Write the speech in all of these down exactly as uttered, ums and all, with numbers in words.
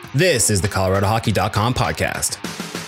This is the Colorado Hockey dot com podcast.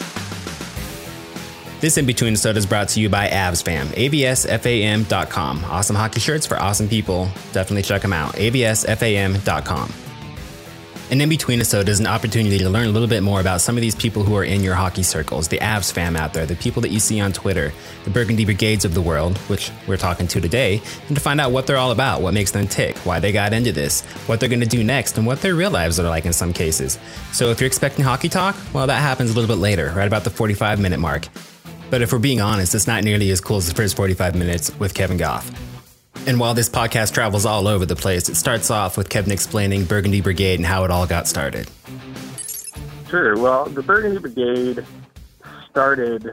This In Between Episode is brought to you by Avs Fam, A V S F A M dot com. Awesome hockey shirts for awesome people. Definitely check them out, A V S F A M dot com. An In Between Episode is an opportunity to learn a little bit more about some of these people who are in your hockey circles, the Avs fam out there, the people that you see on Twitter, the Burgundy Brigades of the world, which we're talking to today, and to find out what they're all about, what makes them tick, why they got into this, what they're going to do next, and what their real lives are like in some cases. So if you're expecting hockey talk, well, that happens a little bit later, right about the forty-five minute mark. But if we're being honest, it's not nearly as cool as the first forty-five minutes with Kevin Goff. And while this podcast travels all over the place, it starts off with Kevin explaining Burgundy Brigade and how it all got started. Sure. Well, the Burgundy Brigade started,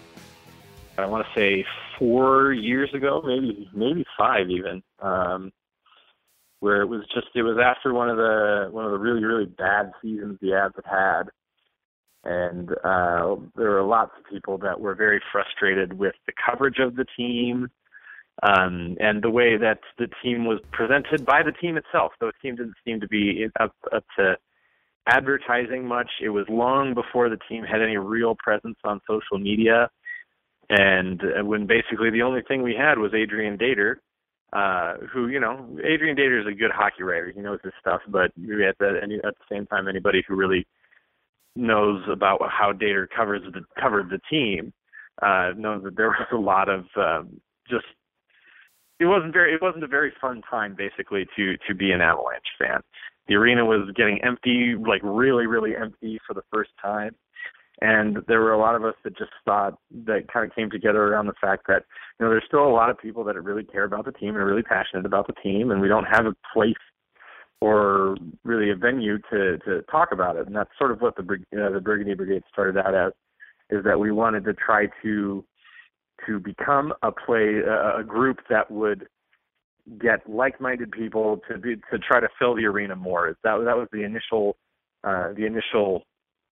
I want to say, four years ago, maybe maybe five even, um, where it was just it was after one of the one of the really really bad seasons the Avs had had, and uh, there were lots of people that were very frustrated with the coverage of the team. Um, and the way that the team was presented by the team itself. So the team didn't seem to be up, up to advertising much. It was long before the team had any real presence on social media. And when basically the only thing we had was Adrian Dater, uh, who, you know, Adrian Dater is a good hockey writer. He knows his stuff, but at the, at the same time, anybody who really knows about how Dater covers the, covered the team uh, knows that there was a lot of um, just It wasn't very. It wasn't a very fun time, basically, to to be an Avalanche fan. The arena was getting empty, like really, really empty for the first time, and there were a lot of us that just thought that kind of came together around the fact that you know there's still a lot of people that really care about the team and are really passionate about the team, and we don't have a place or really a venue to to talk about it. And that's sort of what the uh, the Burgundy Brigade started out as, is that we wanted to try to. to become a play, uh, a group that would get like-minded people to be, to try to fill the arena more. That that was the initial, uh, the initial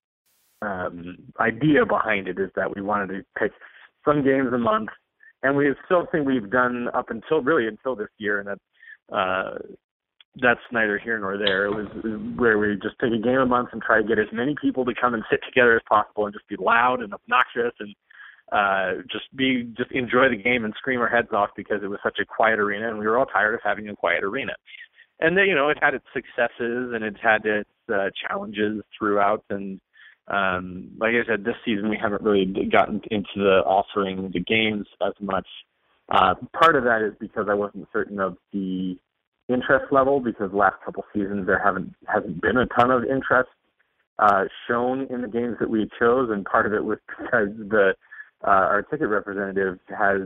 um, idea behind it, is that we wanted to pick some games a month, and we still think we've done up until really until this year, and that uh, that's neither here nor there. It was, it was where we just take a game a month and try to get as many people to come and sit together as possible and just be loud and obnoxious and Uh, just be, just enjoy the game and scream our heads off because it was such a quiet arena, and we were all tired of having a quiet arena. And then, you know, it had its successes and it had its uh, challenges throughout. And um, like I said, this season we haven't really gotten into the altering the games as much. Uh, part of that is because I wasn't certain of the interest level, because the last couple seasons there haven't hasn't been a ton of interest uh, shown in the games that we chose, and part of it was because the Uh, our ticket representative has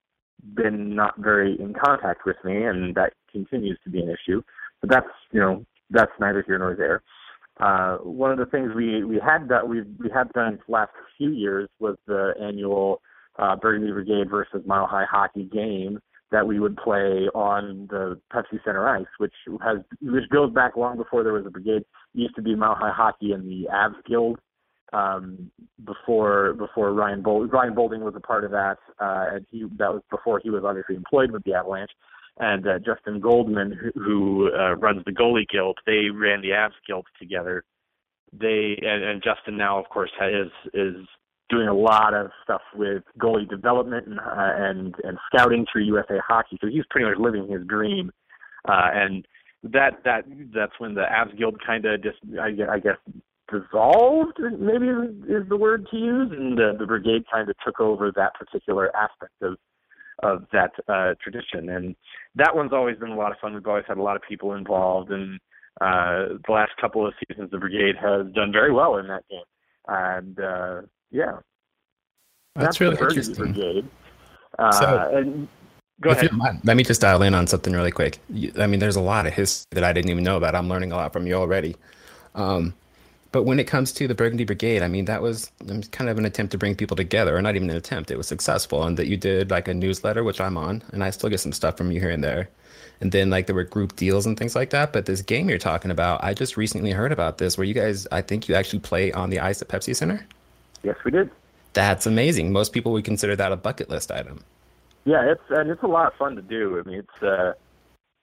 been not very in contact with me, and that continues to be an issue. But that's, you know, that's neither here nor there. Uh, one of the things we, we had that we we had done the last few years was the annual uh, Burgundy Brigade versus Mile High Hockey game that we would play on the Pepsi Center ice, which has which goes back long before there was a brigade. It used to be Mile High Hockey and the Avs Guild. Um, before before Ryan Bold, Ryan Bolding was a part of that, uh, and he that was before he was obviously employed with the Avalanche, and uh, Justin Goldman, who, who uh, runs the Goalie Guild, they ran the Avs Guild together. They and, and Justin now, of course, is is doing a lot of stuff with goalie development and uh, and and scouting through U S A Hockey. So he's pretty much living his dream, uh, and that that that's when the Avs Guild kind of just I, I guess. dissolved, maybe is the word to use, and the, the brigade kind of took over that particular aspect of of that uh, tradition. And that one's always been a lot of fun. We've always had a lot of people involved, and uh, the last couple of seasons, the brigade has done very well in that game. And uh, yeah, that's, that's really interesting. Brigade. Uh, so, and go ahead. Let me just dial in on something really quick. I mean, there's a lot of history that I didn't even know about. I'm learning a lot from you already. Um, But when it comes to the Burgundy Brigade, I mean, that was kind of an attempt to bring people together, or not even an attempt. It was successful, and that you did like a newsletter, which I'm on, and I still get some stuff from you here and there. And then like there were group deals and things like that. But this game you're talking about, I just recently heard about this, where you guys, I think you actually play on the ice at Pepsi Center. Yes, we did. That's amazing. Most people would consider that a bucket list item. Yeah, it's and it's a lot of fun to do. I mean, it's uh,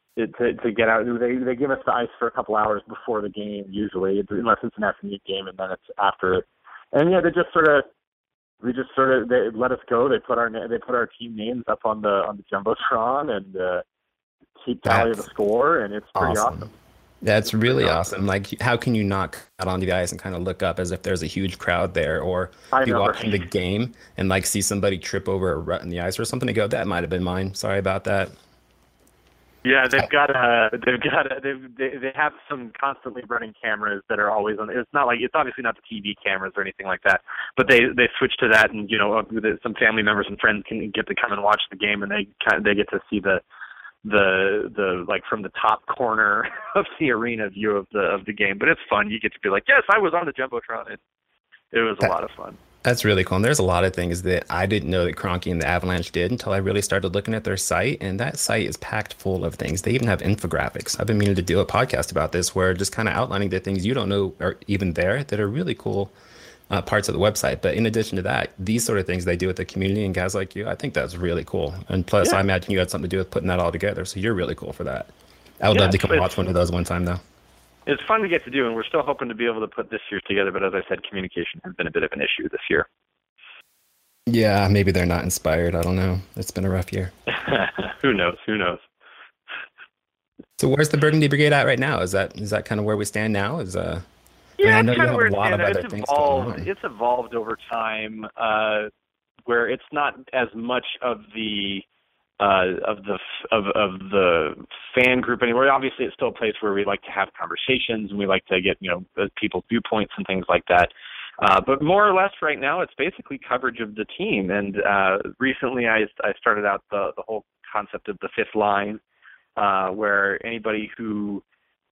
it, to to get out. They they give us the ice for a couple hours before the game usually, unless it's an afternoon game, and then it's after it. And yeah, they just sort of we just sort of they let us go. They put our they put our team names up on the on the jumbotron and uh, keep tally of the score, and it's pretty awesome. awesome. That's really awesome. Like, how can you not come out onto the ice and kind of look up as if there's a huge crowd there, or be watching the game and like see somebody trip over a rut in the ice or something and go, that might have been mine. Sorry about that. Yeah, they've got a, they've got a, they've, they they have some constantly running cameras that are always on. It's not like it's obviously not the T V cameras or anything like that, but they they switch to that, and you know some family members and friends can get to come and watch the game, and they kind of, they get to see the. the the like from the top corner of the arena view of the of the game. But it's fun. You get to be like, yes, I was on the jumbotron. It, it was a that, lot of fun. That's really cool. And there's a lot of things that I didn't know that Kroenke and the Avalanche did until I really started looking at their site, and that site is packed full of things. They even have infographics. I've been meaning to do a podcast about this, where just kind of outlining the things you don't know are even there that are really cool Uh, parts of the website. But in addition to that, these sort of things they do with the community and guys like you, I think that's really cool. And plus, yeah. I imagine you had something to do with putting that all together. So you're really cool for that. I would yeah, love to come watch one of those one time, though. It's fun to get to do, and we're still hoping to be able to put this year together. But as I said, communication has been a bit of an issue this year. Yeah, maybe they're not inspired. I don't know. It's been a rough year. Who knows? Who knows? So where's the Burgundy Brigade at right now? Is that is that kind of where we stand now? Is uh Yeah, I, mean, I know it's kind you of where have a lot of other it's things evolved. going on. It's evolved over time, uh, where it's not as much of the uh, of the of of the fan group anymore. Obviously, it's still a place where we like to have conversations and we like to get you know people's viewpoints and things like that. Uh, but more or less, right now, it's basically coverage of the team. And uh, recently, I I started out the the whole concept of the fifth line, uh, where anybody who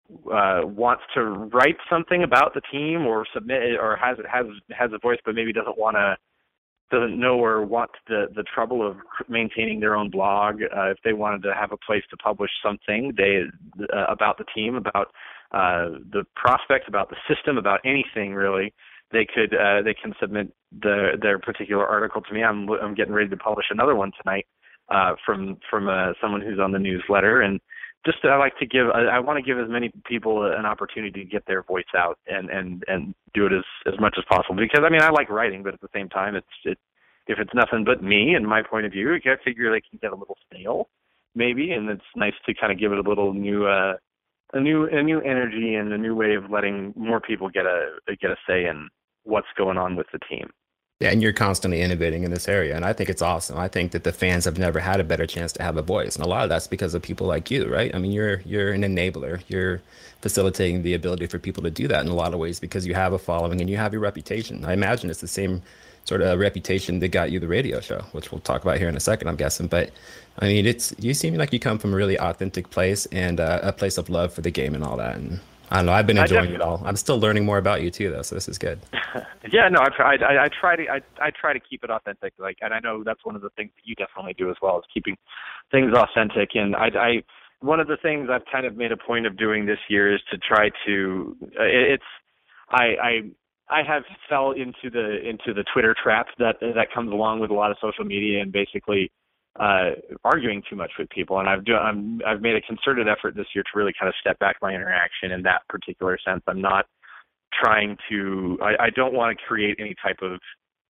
Uh, wants to write something about the team or submit it, or has has has a voice but maybe doesn't want to doesn't know or want the the trouble of maintaining their own blog. Uh, if they wanted to have a place to publish something they uh, about the team, about uh, the prospects, about the system, about anything really, they could uh, they can submit the, their particular article to me. I'm I'm getting ready to publish another one tonight uh, from from uh, someone who's on the newsletter. And Just I like to give. I, I want to give as many people an opportunity to get their voice out and, and, and do it as, as much as possible. Because I mean, I like writing, but at the same time, it's it, if it's nothing but me and my point of view, I figure they can get a little stale, maybe, and it's nice to kind of give it a little new, uh, a new, a new energy and a new way of letting more people get a get a say in what's going on with the team. Yeah, and you're constantly innovating in this area, and I think it's awesome. I think that the fans have never had a better chance to have a voice, and a lot of that's because of people like you, right? I mean, you're you're an enabler. You're facilitating the ability for people to do that in a lot of ways because you have a following and you have your reputation. I imagine it's the same sort of reputation that got you the radio show, which we'll talk about here in a second, I'm guessing. But I mean, it's you seem like you come from a really authentic place and uh, a place of love for the game and all that. And I don't know. I've been enjoying it all. I'm still learning more about you too, though. So this is good. Yeah, no, I try. I, I try to. I, I try to keep it authentic. Like, and I know that's one of the things that you definitely do as well, is keeping things authentic. And I, I one of the things I've kind of made a point of doing this year is to try to. It's. I. I I have fell into the into the Twitter trap that that comes along with a lot of social media and basically uh, arguing too much with people. And I've do I'm I've made a concerted effort this year to really kind of step back my interaction in that particular sense. I'm not trying to. I, I don't want to create any type of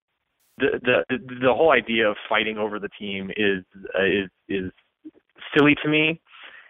the the the whole idea of fighting over the team is uh, is is silly to me,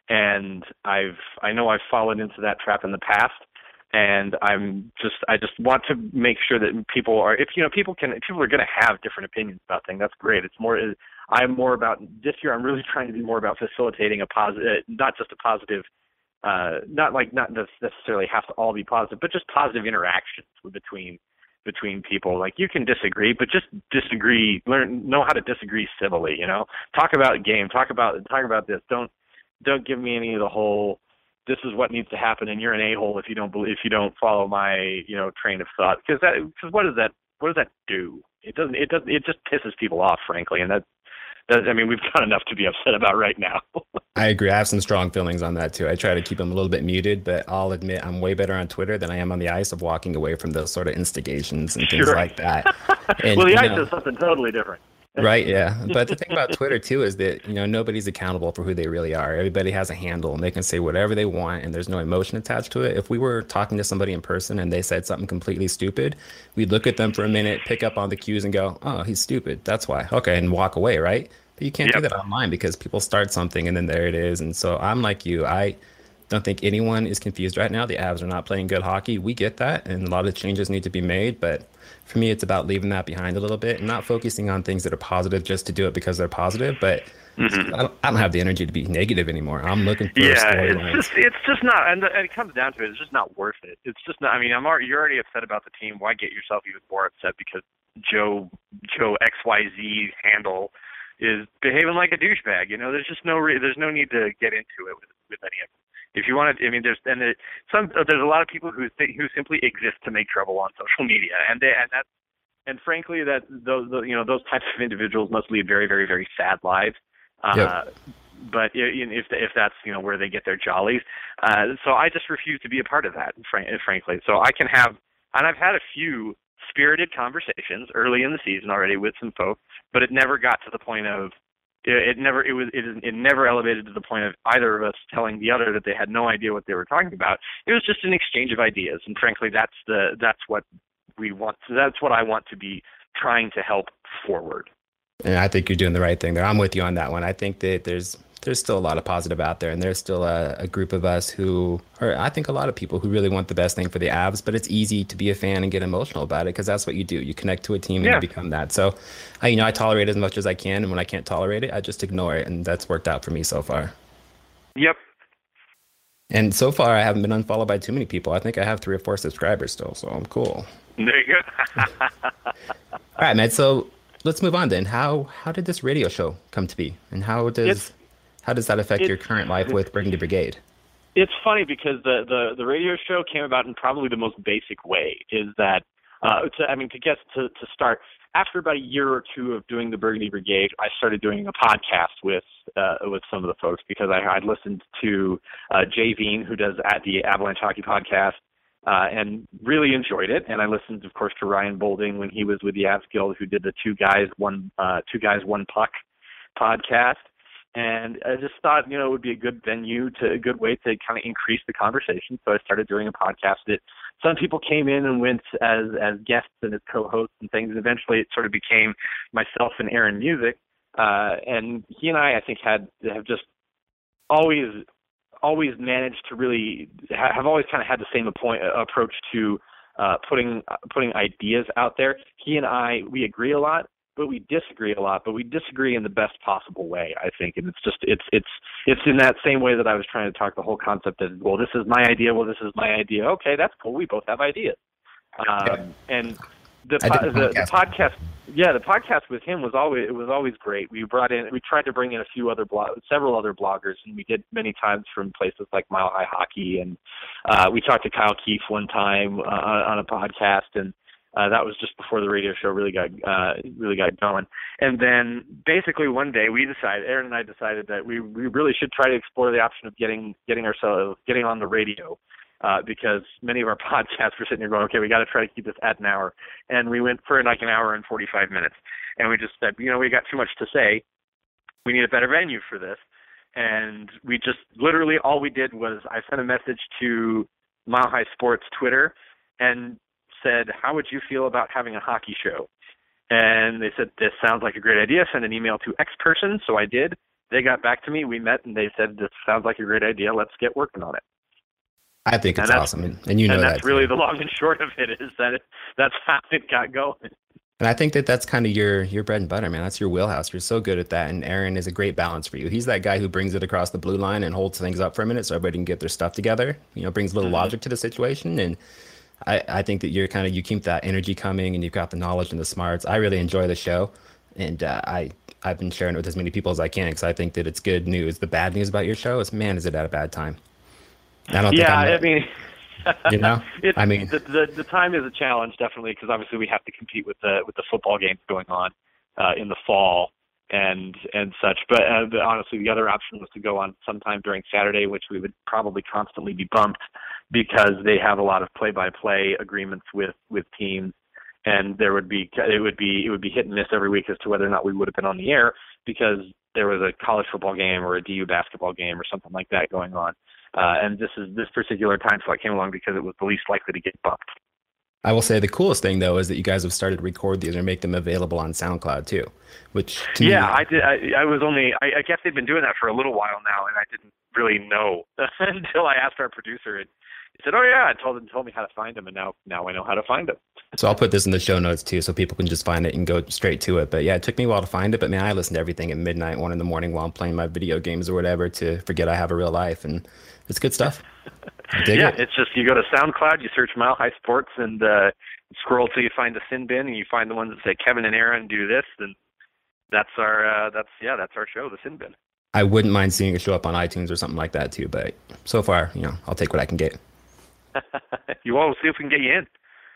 and I've I know I've fallen into that trap in the past. And I'm just, I just want to make sure that people are, if, you know, people can, people are going to have different opinions about things. That's great. It's more, I'm more about, this year I'm really trying to be more about facilitating a positive, not just a positive, uh, not like, not necessarily have to all be positive, but just positive interactions between, between people. Like, you can disagree, but just disagree, learn, know how to disagree civilly, you know, talk about game, talk about, talk about this. Don't, don't give me any of the whole, this is what needs to happen, and you're an a-hole if you don't believe, if you don't follow my, you know, train of thought. Because that, because what does that, what does that do? It doesn't, it doesn't, it just pisses people off, frankly. And that, that I mean, we've got enough to be upset about right now. I agree. I have some strong feelings on that too. I try to keep them a little bit muted, but I'll admit I'm way better on Twitter than I am on the ice of walking away from those sort of instigations and things sure. like that. And, well, the ice know, is something totally different. Right, yeah. But the thing about Twitter too is that, you know, nobody's accountable for who they really are. Everybody has a handle and they can say whatever they want and there's no emotion attached to it. If we were talking to somebody in person and they said something completely stupid, we'd look at them for a minute, pick up on the cues and go, "Oh, he's stupid. That's why." Okay, and walk away, right? But you can't do Yep. that online because people start something and then there it is. And so I'm like you. I don't think anyone is confused right now. The Avs are not playing good hockey. We get that, and a lot of changes need to be made. But for me, it's about leaving that behind a little bit and not focusing on things that are positive just to do it because they're positive. But Hmm. I don't, I don't have the energy to be negative anymore. I'm looking for Yeah, it's storylines. just it's just not, and, the, and it comes down to it. It's just not worth it. It's just not. I mean, I'm already, you're already upset about the team. Why get yourself even more upset because Joe Joe X Y Z handle is behaving like a douchebag? You know, there's just no re- there's no need to get into it with with any of it. If you want to, I mean, there's and it, some there's a lot of people who think, who simply exist to make trouble on social media, and they and that's and frankly that those those- you know those types of individuals must lead very very very sad lives. Yep. Uh, but i- in- if if that's you know where they get their jollies, uh, so I just refuse to be a part of that, fran- frankly. So I can have, and I've had a few spirited conversations early in the season already with some folks, but it never got to the point of it, it never it was it, is- it never elevated to the point of either of us telling the other that they had no idea what they were talking about. It was just an exchange of ideas, and frankly, that's the that's what we want. That's what I want to be trying to help forward. And I think you're doing the right thing there. I'm with you on that one. I think that there's there's still a lot of positive out there, and there's still a, a group of us who, or I think a lot of people who really want the best thing for the Avs. But it's easy to be a fan and get emotional about it because that's what you do. You connect to a team and you Yeah. become that. So, I, you know, I tolerate it as much as I can, and when I can't tolerate it, I just ignore it, and that's worked out for me so far. Yep. And so far, I haven't been unfollowed by too many people. I think I have three or four subscribers still, so I'm cool. There you go. All right, man. So let's move on then. How how did this radio show come to be, and how does it's how does that affect your it's current life with Burgundy Brigade? it's funny because the, the, the radio show came about in probably the most basic way. Is that uh, to, I mean to get to to start after about a year or two of doing the Burgundy Brigade, I started doing a podcast with uh, with some of the folks because I I'd listened to uh, Jay Veen, who does at the Avalanche Hockey Podcast, uh, and really enjoyed it. And I listened, of course, to Ryan Bolding when he was with the Avs Guild, who did the Two Guys One uh, Two Guys One Puck podcast. And I just thought, you know, it would be a good venue to a good way to kind of increase the conversation. So I started doing a podcast that some people came in and went as as guests and as co-hosts and things. And eventually, it sort of became myself and Aaron Music. Uh, and he and I, I think, had have just always always managed to really have always kind of had the same appoint, approach to uh, putting uh, putting ideas out there. He and I, we agree a lot, but we disagree a lot. But we disagree in the best possible way, I think. And it's just it's it's it's in that same way that I was trying to talk the whole concept of, well, this is my idea. Well, this is my idea. Okay, that's cool. We both have ideas. Um, and the, I did po- a the the podcast. podcast, yeah, the podcast with him was always it was always great. We brought in, we tried to bring in a few other blog, several other bloggers, and we did many times from places like Mile High Hockey, and uh, we talked to Kyle Keefe one time uh, on a podcast, and uh, that was just before the radio show really got uh, really got going. And then basically one day we decided, Aaron and I decided that we we really should try to explore the option of getting getting ourselves getting on the radio. Uh, because many of our podcasts were sitting there going, okay, we got to try to keep this at an hour. And we went for like an hour and forty-five minutes. And we just said, you know, we got too much to say. We need a better venue for this. And we just literally all we did was I sent a message to Mile High Sports Twitter and said, how would you feel about having a hockey show? And they said, this sounds like a great idea. Send an email to X person. So I did. They got back to me. We met and they said, this sounds like a great idea. Let's get working on it. I think And it's that's awesome, and, and you know and that that's really too. the long and short of it is that it, that's how it got going. And I think that that's kind of your your bread and butter, man. That's your wheelhouse. You're so good at that, and Aaron is a great balance for you. He's that guy who brings it across the blue line and holds things up for a minute so everybody can get their stuff together. You know, brings a little Mm-hmm. logic to the situation, and I I think that you're kind of you keep that energy coming, and you've got the knowledge and the smarts. I really enjoy the show, and uh, I I've been sharing it with as many people as I can because I think that it's good news. The bad news about your show is, man, is it at a bad time? I don't think Yeah, I'm, I mean, you know, it's I mean, the, the the time is a challenge definitely because obviously we have to compete with the with the football games going on uh, in the fall and and such. But, uh, but honestly, the other option was to go on sometime during Saturday, which we would probably constantly be bumped because they have a lot of play-by-play agreements with with teams. and there would be it would be it would be hit and miss every week as to whether or not we would have been on the air because there was a college football game or a D U basketball game or something like that going on. Uh, and this is this particular time slot came along because it was the least likely to get bumped. I will say the coolest thing though is that you guys have started to record these and make them available on SoundCloud too, which to yeah, me, I did. I, I was only. I, I guess they've been doing that for a little while now, and I didn't really know until I asked our producer, and he said, "Oh yeah," and told him told me how to find them, and now now I know how to find them. So I'll put this in the show notes too, so people can just find it and go straight to it. But yeah, it took me a while to find it, but man, I listen to everything at midnight, one in the morning while I'm playing my video games or whatever to forget I have a real life, and it's good stuff. I dig yeah, it. it's just you go to SoundCloud, you search Mile High Sports, and uh, scroll till you find the sin bin, and you find the ones that say Kevin and Aaron do this, and that's our uh, that's yeah that's our show, the sin bin. I wouldn't mind seeing it show up on iTunes or something like that too, but so far, you know, I'll take what I can get. You all see if we can get you in.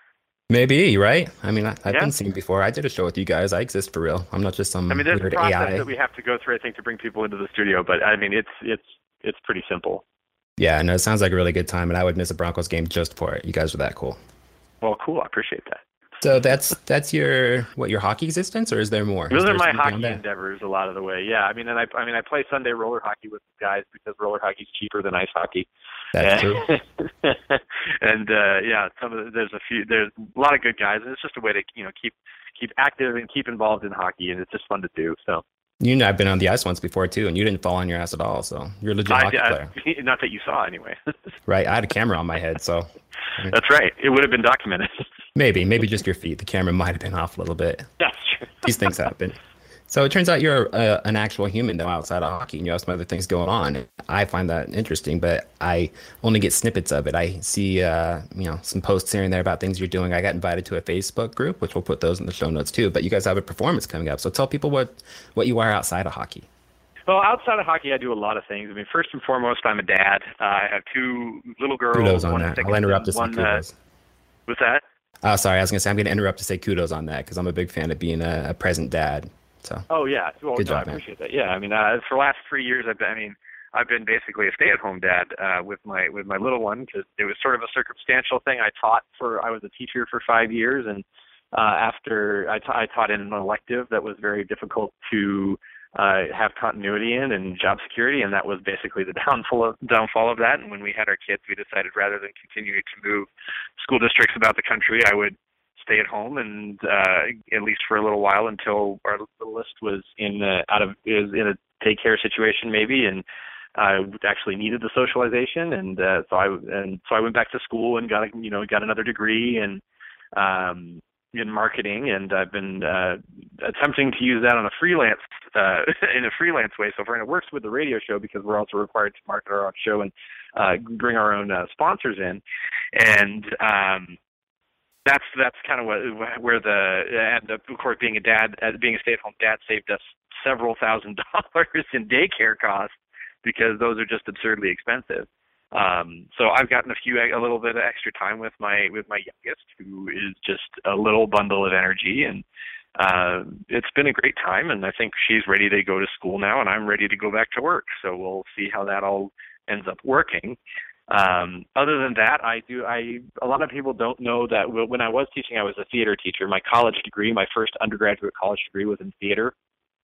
Maybe, right? I mean, I, I've yeah. been seen before. I did a show with you guys. I exist for real. I'm not just some I mean, there's weird a process A I. that we have to go through, I think, to bring people into the studio, but I mean, it's it's it's pretty simple. Yeah, no, it sounds like a really good time, and I would miss a Broncos game just for it. You guys are that cool. Well, cool. I appreciate that. So that's that's your what your hockey existence, or is there more? Those is are my something hockey endeavors a lot of the way. Yeah, I mean, and I I mean, I play Sunday roller hockey with guys because roller hockey's cheaper than ice hockey. That's and, true. and uh, yeah, some of the, there's a few there's a lot of good guys, and it's just a way to you know keep keep active and keep involved in hockey, and it's just fun to do. So. You know, I've been on the ice once before too, and you didn't fall on your ass at all. So you're a legit I, hockey I, player. Not that you saw, anyway. Right, I had a camera on my head, so. I mean, that's right. It would have been documented. Maybe, maybe just your feet. The camera might have been off a little bit. That's true. These things happen. So it turns out you're uh, an actual human though outside of hockey, and you have some other things going on. I find that interesting, but I only get snippets of it. I see, uh, you know, some posts here and there about things you're doing. I got invited to a Facebook group, which we'll put those in the show notes too. But you guys have a performance coming up, so tell people what what you are outside of hockey. Well, outside of hockey, I do a lot of things. I mean, first and foremost, I'm a dad. Uh, I have two little girls. Kudos on one that. six I'll interrupt to and say one, kudos. Uh, what's that? Oh, sorry. I was going to say, I'm going to interrupt to say kudos on that because I'm a big fan of being a, a present dad. So. Oh, yeah. Well, Good no, job, I appreciate man. that. Yeah. I mean, uh, for the last three years, I've been, I mean, I've been basically a stay-at-home dad uh, with my with my little one because it was sort of a circumstantial thing. I taught for I was a teacher for five years, and uh, after I, ta- I taught in an elective that was very difficult to uh, have continuity in and job security, and that was basically the downfall of downfall of that. And when we had our kids, we decided rather than continuing to move school districts about the country, I would stay at home and uh, at least for a little while until our littlest was in uh, out of is in a daycare situation maybe, and I actually needed the socialization, and uh, so I and so I went back to school and got a, you know got another degree and um, in marketing, and I've been uh, attempting to use that on a freelance uh, in a freelance way. So far, and it works with the radio show because we're also required to market our own show and uh, bring our own uh, sponsors in, and um, that's that's kind of what where the and of course being a dad, being a stay-at-home dad, saved us several thousand dollars in daycare costs because those are just absurdly expensive. Um, so I've gotten a few, a little bit of extra time with my, with my youngest, who is just a little bundle of energy, and, uh, it's been a great time, and I think she's ready to go to school now, and I'm ready to go back to work. So we'll see how that all ends up working. Um, other than that, I do, I, a lot of people don't know that when I was teaching, I was a theater teacher. My college degree, my first undergraduate college degree was in theater.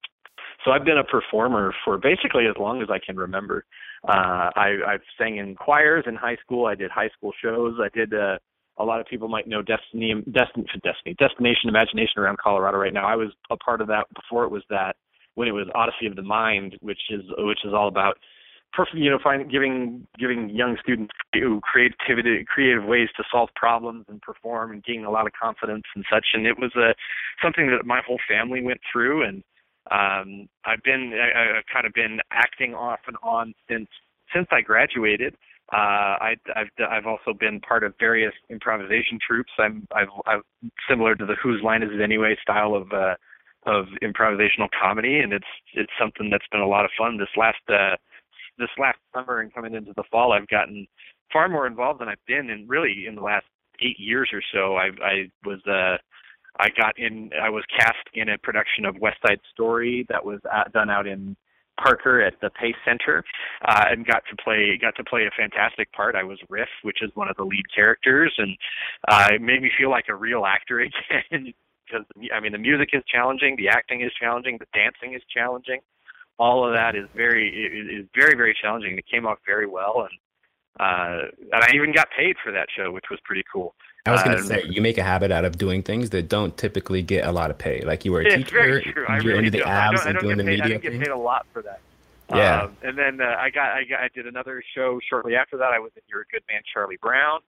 So I've been a performer for basically as long as I can remember. Uh, I, I've sang in choirs in high school. I did high school shows. I did, uh, a lot of people might know Destiny, Destiny, Destiny, Destination Imagination around Colorado right now. I was a part of that before it was that, when it was Odyssey of the Mind, which is, which is all about, you know, finding, giving, giving young students creativity, creative ways to solve problems and perform and gaining a lot of confidence and such. And it was, uh, something that my whole family went through, and Um, I've been, I, I've kind of been acting off and on since, since I graduated. Uh, I, I've, I've also been part of various improvisation troupes. I'm, I've, I've similar to the Whose Line Is It Anyway style of, uh, of improvisational comedy. And it's, it's something that's been a lot of fun. This last, uh, this last summer and coming into the fall, I've gotten far more involved than I've been in really in the last eight years or so. I, I was, uh, I got in, I was cast in a production of West Side Story that was at, done out in Parker at the Pace Center, uh, and got to play got to play a fantastic part. I was Riff, which is one of the lead characters, and uh, it made me feel like a real actor again. Because I mean, the music is challenging, the acting is challenging, the dancing is challenging. All of that is very is very very challenging. It came off very well, and uh, and I even got paid for that show, which was pretty cool. I was going to um, say, you make a habit out of doing things that don't typically get a lot of pay. Like you were a it's teacher, very true. I you're really into the do. I abs don't, I and don't doing the get paid, media I didn't get thing. paid a lot for that. Yeah. Um, and then uh, I got I got I did another show shortly after that. I was in You're a Good Man, Charlie Brown.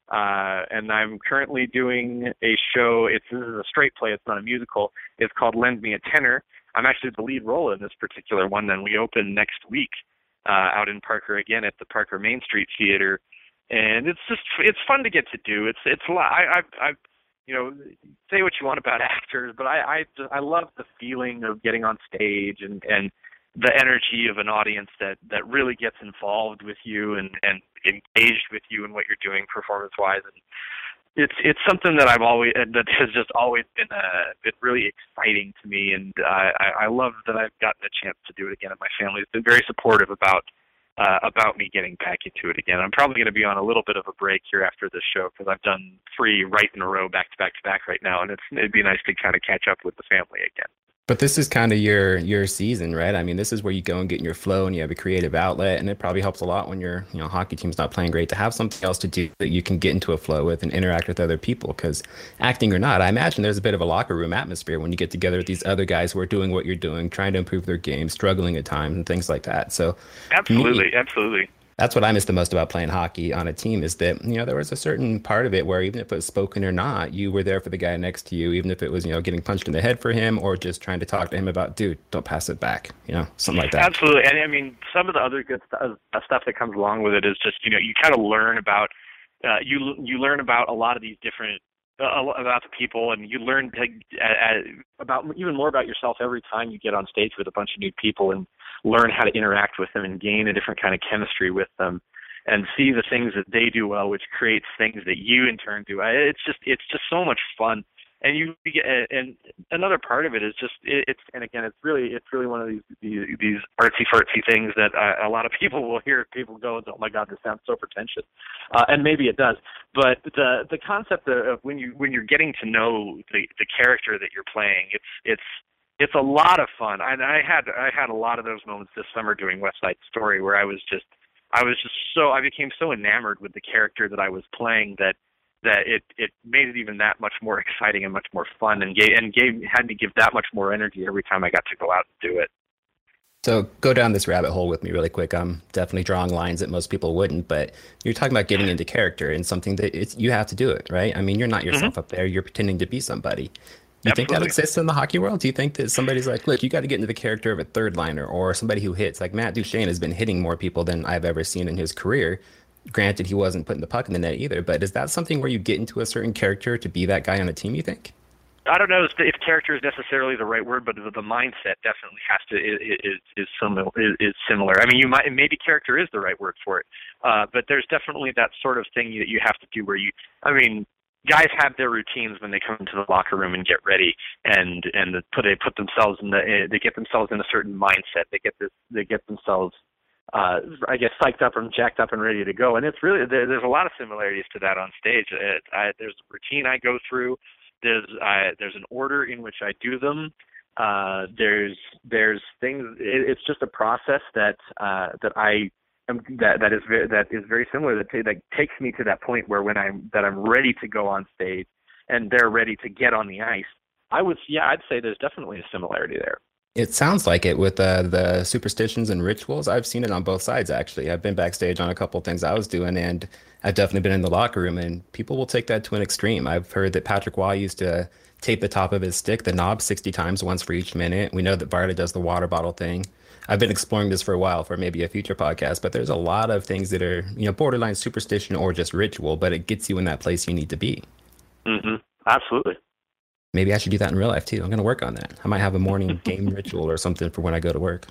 Uh, and I'm currently doing a show. It's this is a straight play. It's not a musical. It's called Lend Me a Tenor. I'm actually the lead role in this particular one. Then we open next week uh, out in Parker again at the Parker Main Street Theater, and it's just it's fun to get to do. It's it's a lot. I I, I you know say what you want about actors, but I I I love the feeling of getting on stage and and the energy of an audience that that really gets involved with you and and engaged with you in what you're doing performance wise. And it's it's something that I've always that has just always been uh, been really exciting to me, and I, I I love that I've gotten a chance to do it again. And my family has been very supportive about uh, about me getting back into it again. I'm probably going to be on a little bit of a break here after this show because I've done three right in a row, back to back to back right now, and it's it'd be nice to kind of catch up with the family again. But this is kind of your your season, right? I mean, this is where you go and get in your flow and you have a creative outlet, and it probably helps a lot when your, you know, hockey team's not playing great to have something else to do that you can get into a flow with and interact with other people. Because acting or not, I imagine there's a bit of a locker room atmosphere when you get together with these other guys who are doing what you're doing, trying to improve their game, struggling at times and things like that. So absolutely, me, absolutely. That's what I miss the most about playing hockey on a team is that, you know, there was a certain part of it where even if it was spoken or not, you were there for the guy next to you, even if it was, you know, getting punched in the head for him or just trying to talk to him about, dude, don't pass it back, you know, something like that. Absolutely. And I mean, some of the other good st- stuff that comes along with it is just, you know, you kind of learn about, uh, you, you learn about a lot of these different, uh, about the people, and you learn to, uh, about even more about yourself every time you get on stage with a bunch of new people and learn how to interact with them and gain a different kind of chemistry with them. And see the things that they do well, which creates things that you in turn do. It's just it's just so much fun. And you get, and another part of it is just it's and again it's really it's really one of these these, these artsy fartsy things that uh, a lot of people will hear people go, oh my God, this sounds so pretentious, uh, and maybe it does. But the the concept of when you when you're getting to know the the character that you're playing, it's it's it's a lot of fun. And I had I had a lot of those moments this summer doing West Side Story where I was just I was just so I became so enamored with the character that I was playing that that it, it made it even that much more exciting and much more fun and gave and gave had me give that much more energy every time I got to go out and do it. So go down this rabbit hole with me really quick. I'm definitely drawing lines that most people wouldn't, but you're talking about getting into character and something that it's you have to do it, right? I mean, you're not yourself mm-hmm. up there. You're pretending to be somebody. You Absolutely. think that exists in the hockey world? Do you think that somebody's like, look, you got to get into the character of a third liner or somebody who hits? Like Matt Duchene has been hitting more people than I've ever seen in his career. Granted, he wasn't putting the puck in the net either, but is that something where you get into a certain character to be that guy on a team, you think? I don't know if, if character is necessarily the right word, but the, the mindset definitely has to is is similar. Is, is similar. I mean, you might maybe character is the right word for it, uh, but there's definitely that sort of thing that you have to do where you. I mean. Guys have their routines when they come into the locker room and get ready, and and put they put themselves in the they get themselves in a certain mindset. They get this they get themselves, uh, I guess, psyched up and jacked up and ready to go. And it's really there, there's a lot of similarities to that on stage. It, I, there's a routine I go through. There's I, there's an order in which I do them. Uh, there's there's things. It, it's just a process that uh, that I. That that is very, that is very similar. That t- that takes me to that point where when I'm that I'm ready to go on stage, and they're ready to get on the ice. I would yeah, I'd say there's definitely a similarity there. It sounds like it with uh, the superstitions and rituals. I've seen it on both sides actually. I've been backstage on a couple of things I was doing, and I've definitely been in the locker room, and people will take that to an extreme. I've heard that Patrick Waugh used to tape the top of his stick, the knob, sixty times, once for each minute. We know that Varda does the water bottle thing. I've been exploring this for a while for maybe a future podcast, but there's a lot of things that are, you know, borderline superstition or just ritual, but it gets you in that place you need to be. Mm-hmm. Absolutely. Maybe I should do that in real life too. I'm going to work on that. I might have a morning game ritual or something for when I go to work.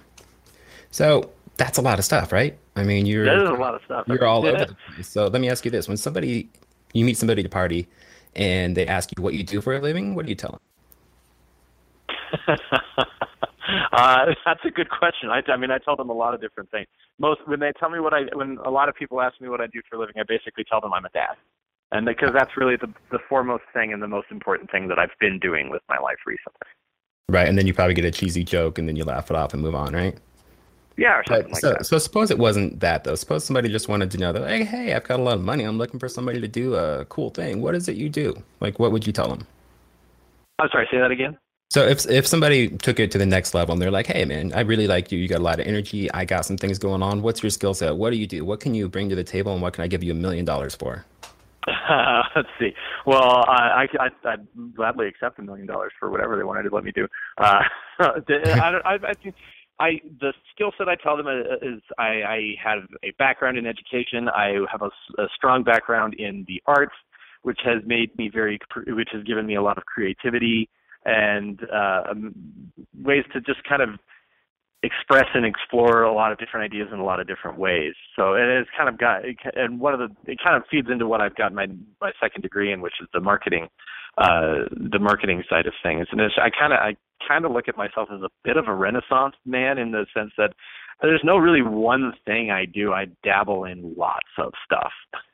So that's a lot of stuff, right? I mean, you're that is a lot of stuff. You're all yeah. over the place. So let me ask you this: when somebody you meet somebody at a party and they ask you what you do for a living, what do you tell them? Uh, that's a good question. I, I mean, I tell them a lot of different things. Most when they tell me what I, when a lot of people ask me what I do for a living, I basically tell them I'm a dad, and because that's really the the foremost thing and the most important thing that I've been doing with my life recently. Right, and then you probably get a cheesy joke, and then you laugh it off and move on, right? Yeah, or something But like so, that. so suppose it wasn't that though. Suppose somebody just wanted to know that, like, hey, I've got a lot of money. I'm looking for somebody to do a cool thing. What is it you do? Like, what would you tell them? I'm sorry. Say that again. So if if somebody took it to the next level and they're like, hey, man, I really like you. You got a lot of energy. I got some things going on. What's your skill set? What do you do? What can you bring to the table? And what can I give you a million dollars for? Uh, let's see. Well, I, I, I'd gladly accept a million dollars for whatever they wanted to let me do. Uh, I, don't, I, I think I the skill set I tell them is I, I have a background in education. I have a, a strong background in the arts, which has made me very, which has given me a lot of creativity and uh, ways to just kind of express and explore a lot of different ideas in a lot of different ways. So it has kind of got, and one of the, it kind of feeds into what I've got my my second degree in, which is the marketing, uh, the marketing side of things. And it's, I kind of, I kind of look at myself as a bit of a Renaissance man in the sense that there's no really one thing I do. I dabble in lots of stuff.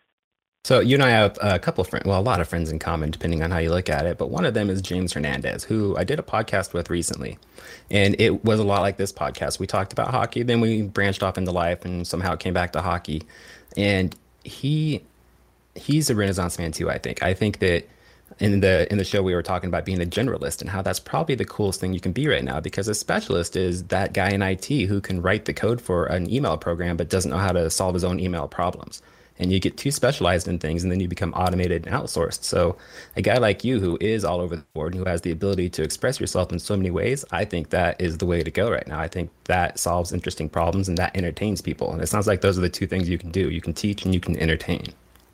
So you and I have a couple of friends, well, a lot of friends in common, depending on how you look at it. But one of them is James Hernandez, who I did a podcast with recently. And it was a lot like this podcast. We talked about hockey, then we branched off into life and somehow it came back to hockey. And he he's a Renaissance man too, I think. I think that in the in the show we were talking about being a generalist and how that's probably the coolest thing you can be right now, because a specialist is that guy in I T who can write the code for an email program but doesn't know how to solve his own email problems. And you get too specialized in things and then you become automated and outsourced. So a guy like you who is all over the board, who has the ability to express yourself in so many ways, I think that is the way to go right now. I think that solves interesting problems and that entertains people. And it sounds like those are the two things you can do. You can teach and you can entertain.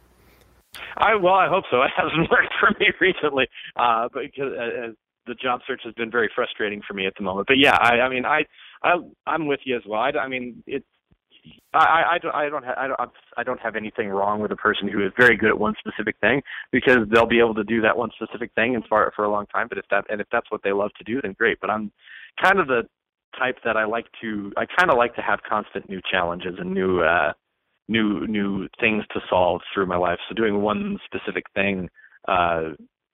I well, I hope so. It hasn't worked for me recently, uh, but because uh, the job search has been very frustrating for me at the moment. But yeah, I, I mean, I, I, I'm with you as well. I, I mean, it's. I, I don't I don't have I don't I don't have anything wrong with a person who is very good at one specific thing, because they'll be able to do that one specific thing and for for a long time. But if that and if that's what they love to do, then great. But I'm kind of the type that I like to I kind of like to have constant new challenges and new uh, new new things to solve through my life. So doing one specific thing uh,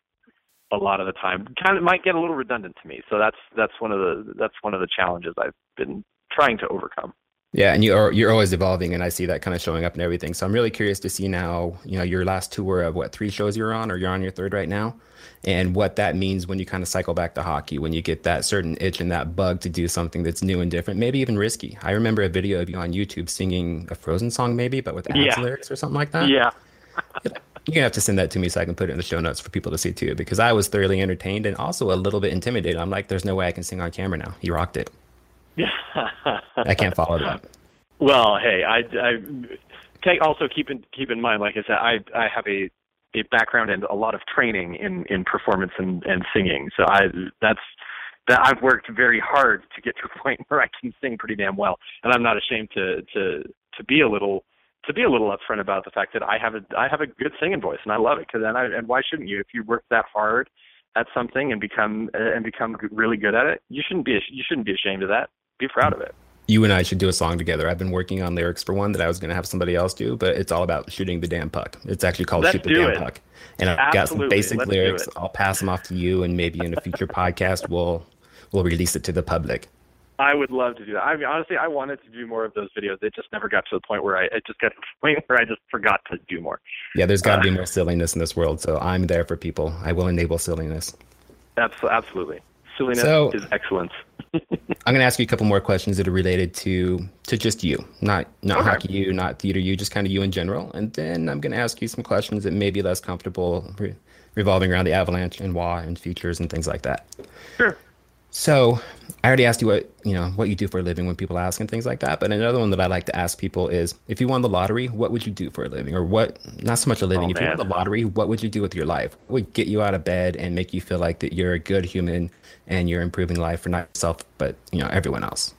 a lot of the time kind of might get a little redundant to me. So that's that's one of the that's one of the challenges I've been trying to overcome. Yeah, and you are you're always evolving, and I see that kind of showing up in everything. So I'm really curious to see now, you know, your last two were of what, three shows you're on, or you're on your third right now, and what that means when you kind of cycle back to hockey, when you get that certain itch and that bug to do something that's new and different, maybe even risky. I remember a video of you on YouTube singing a Frozen song, maybe, but with Avs Yeah. lyrics or something like that. Yeah. You're gonna have to send that to me so I can put it in the show notes for people to see too, because I was thoroughly entertained and also a little bit intimidated. I'm like, there's no way I can sing on camera now. You rocked it. Yeah. I can't follow that. Well, hey, I, I take also keep in keep in mind, like I said, I I have a, a background and a lot of training in, in performance and, and singing. So I that's that I've worked very hard to get to a point where I can sing pretty damn well, and I'm not ashamed to to to be a little to be a little upfront about the fact that I have a I have a good singing voice, and I love it. Because and I and why shouldn't you? If you work that hard at something and become and become really good at it, you shouldn't be you shouldn't be ashamed of that. Be proud of it. You and I should do a song together. I've been working on lyrics for one that I was going to have somebody else do, but it's all about shooting the damn puck. It's actually called Let's Shoot the do Damn it. Puck. And I've got some Absolutely. basic Let's do lyrics. it. I'll pass them off to you, and maybe in a future podcast, we'll we'll release it to the public. I would love to do that. I mean, honestly, I wanted to do more of those videos. It just never got to the point where I it just got to the point where I just forgot to do more. Yeah, there's got to Uh, be more silliness in this world, so I'm there for people. I will enable silliness. That's absolutely. Silliness So- is excellence. I'm going to ask you a couple more questions that are related to to just you, not not Okay. hockey you, not theater you, just kind of you in general. And then I'm going to ask you some questions that may be less comfortable re- revolving around the Avalanche and W A and futures and things like that. Sure. So I already asked you what you know what you do for a living when people ask and things like that. But another one that I like to ask people is, if you won the lottery, what would you do for a living? Or what? Not so much a living. Oh, if you won man. the lottery, what would you do with your life? What would get you out of bed and make you feel like that you're a good human and you're improving life for not yourself but you know everyone else?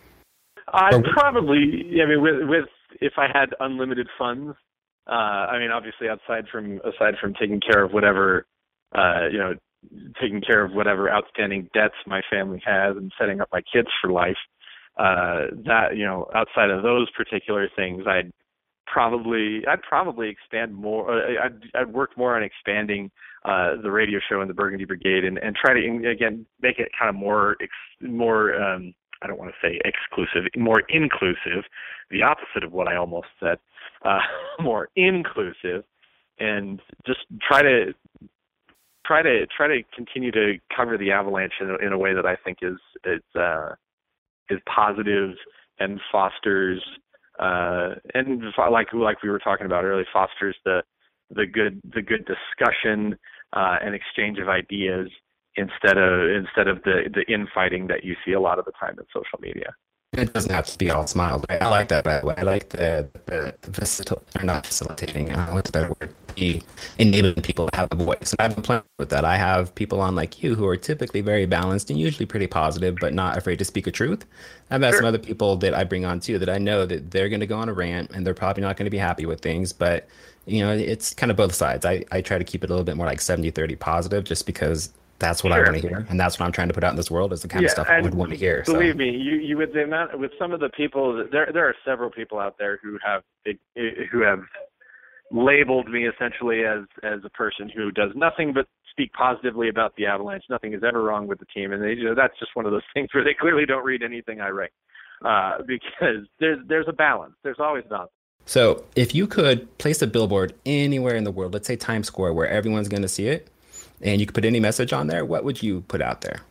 I'd Or- probably, I mean, with, with if I had unlimited funds, uh, I mean, obviously, outside from aside from taking care of whatever, uh, you know, taking care of whatever outstanding debts my family has and setting up my kids for life. Uh, that, you know, outside of those particular things, I'd probably, I'd probably expand more. Uh, I'd, I'd work more on expanding uh, the radio show and the Burgundy Brigade, and, and try to, again, make it kind of more, ex, more, um, I don't want to say exclusive, more inclusive, the opposite of what I almost said, uh, more inclusive, and just try to, try to, try to continue to cover the Avalanche in a, in a way that I think is, is, uh, is positive and fosters, uh, and like like we were talking about earlier, fosters the the good the good discussion uh, and exchange of ideas instead of instead of the the infighting that you see a lot of the time in social media. It doesn't have to be all smiles. Right? I like that, by the way. I like the, the, the facil- or not facilitating, uh, what's the better word? The enabling people to have a voice. And I've been playing with that. I have people on like you who are typically very balanced and usually pretty positive, but not afraid to speak a truth. I've had Sure. some other people that I bring on too that I know that they're going to go on a rant and they're probably not going to be happy with things, but you know, it's kind of both sides. I, I try to keep it a little bit more like seventy thirty positive just because that's what I Sure. want to hear. And that's what I'm trying to put out in this world is the kind of Yeah, stuff I and would want to hear. So. believe me, you you with the amount with some of the people that- there there are several people out there who have who have labeled me essentially as as a person who does nothing but speak positively about the Avalanche. Nothing is ever wrong with the team, and they, you know, that's just one of those things where they clearly don't read anything I write, uh, because there's there's a balance. There's always a balance. So, if you could place a billboard anywhere in the world, let's say Times Square, where everyone's going to see it, and you could put any message on there, what would you put out there?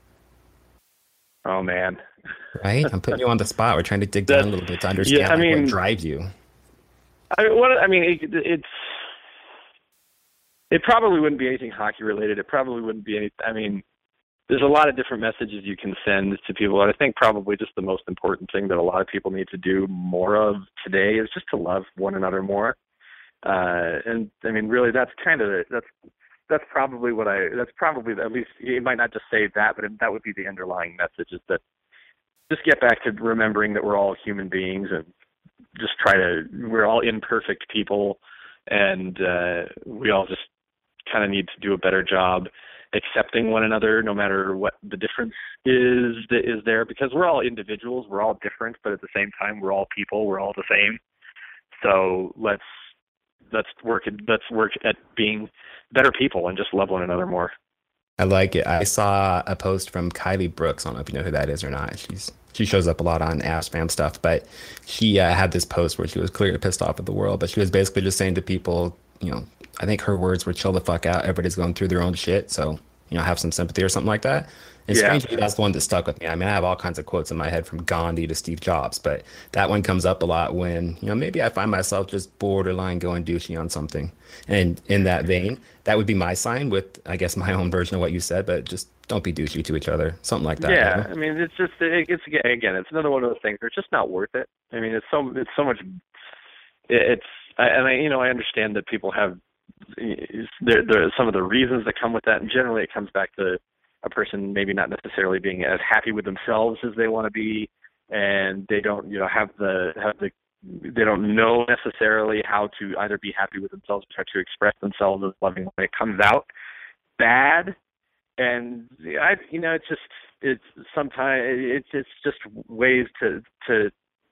Oh man, Right? I'm putting you on the spot. We're trying to dig down a little bit to understand yeah, I like, mean- what drives you. I what I mean it, it's it probably wouldn't be anything hockey related. It probably wouldn't be any. I mean, there's a lot of different messages you can send to people, and I think probably just the most important thing that a lot of people need to do more of today is just to love one another more. Uh, and I mean, really, that's kind of it. That's that's probably what I. That's probably at least it might not just say that, but it, that would be the underlying message: is that just get back to remembering that we're all human beings and just try to. We're all imperfect people, and uh, we all just kind of need to do a better job accepting one another, no matter what the difference is that is there, because we're all individuals, we're all different, but at the same time, we're all people, we're all the same. So let's let's work let's work at being better people and just love one another more. I like it. I saw a post from Kylie Brooks. I don't know if you know who that is or not. She's she shows up a lot on Ask Fam stuff, but she uh, had this post where she was clearly pissed off at the world, but she was basically just saying to people, you know, I think her words were chill the fuck out. Everybody's going through their own shit. So, you know, have some sympathy or something like that. And Yeah. strangely, that's the one that stuck with me. I mean, I have all kinds of quotes in my head from Gandhi to Steve Jobs, but that one comes up a lot when, you know, maybe I find myself just borderline going douchey on something. And in that vein, that would be my sign with, I guess, my own version of what you said, but just don't be douchey to each other. Something like that. you Yeah, know? I mean, it's just it, it's again, it's another one of those things. It's just not worth it. I mean, it's so it's so much. It, it's I, and I you know I understand that people have there there are some of the reasons that come with that, and generally it comes back to a person maybe not necessarily being as happy with themselves as they want to be, and they don't you know have the have the they don't know necessarily how to either be happy with themselves or how to express themselves as loving when it comes out bad. And I, you know, it's just, it's sometimes it's, it's just ways to, to,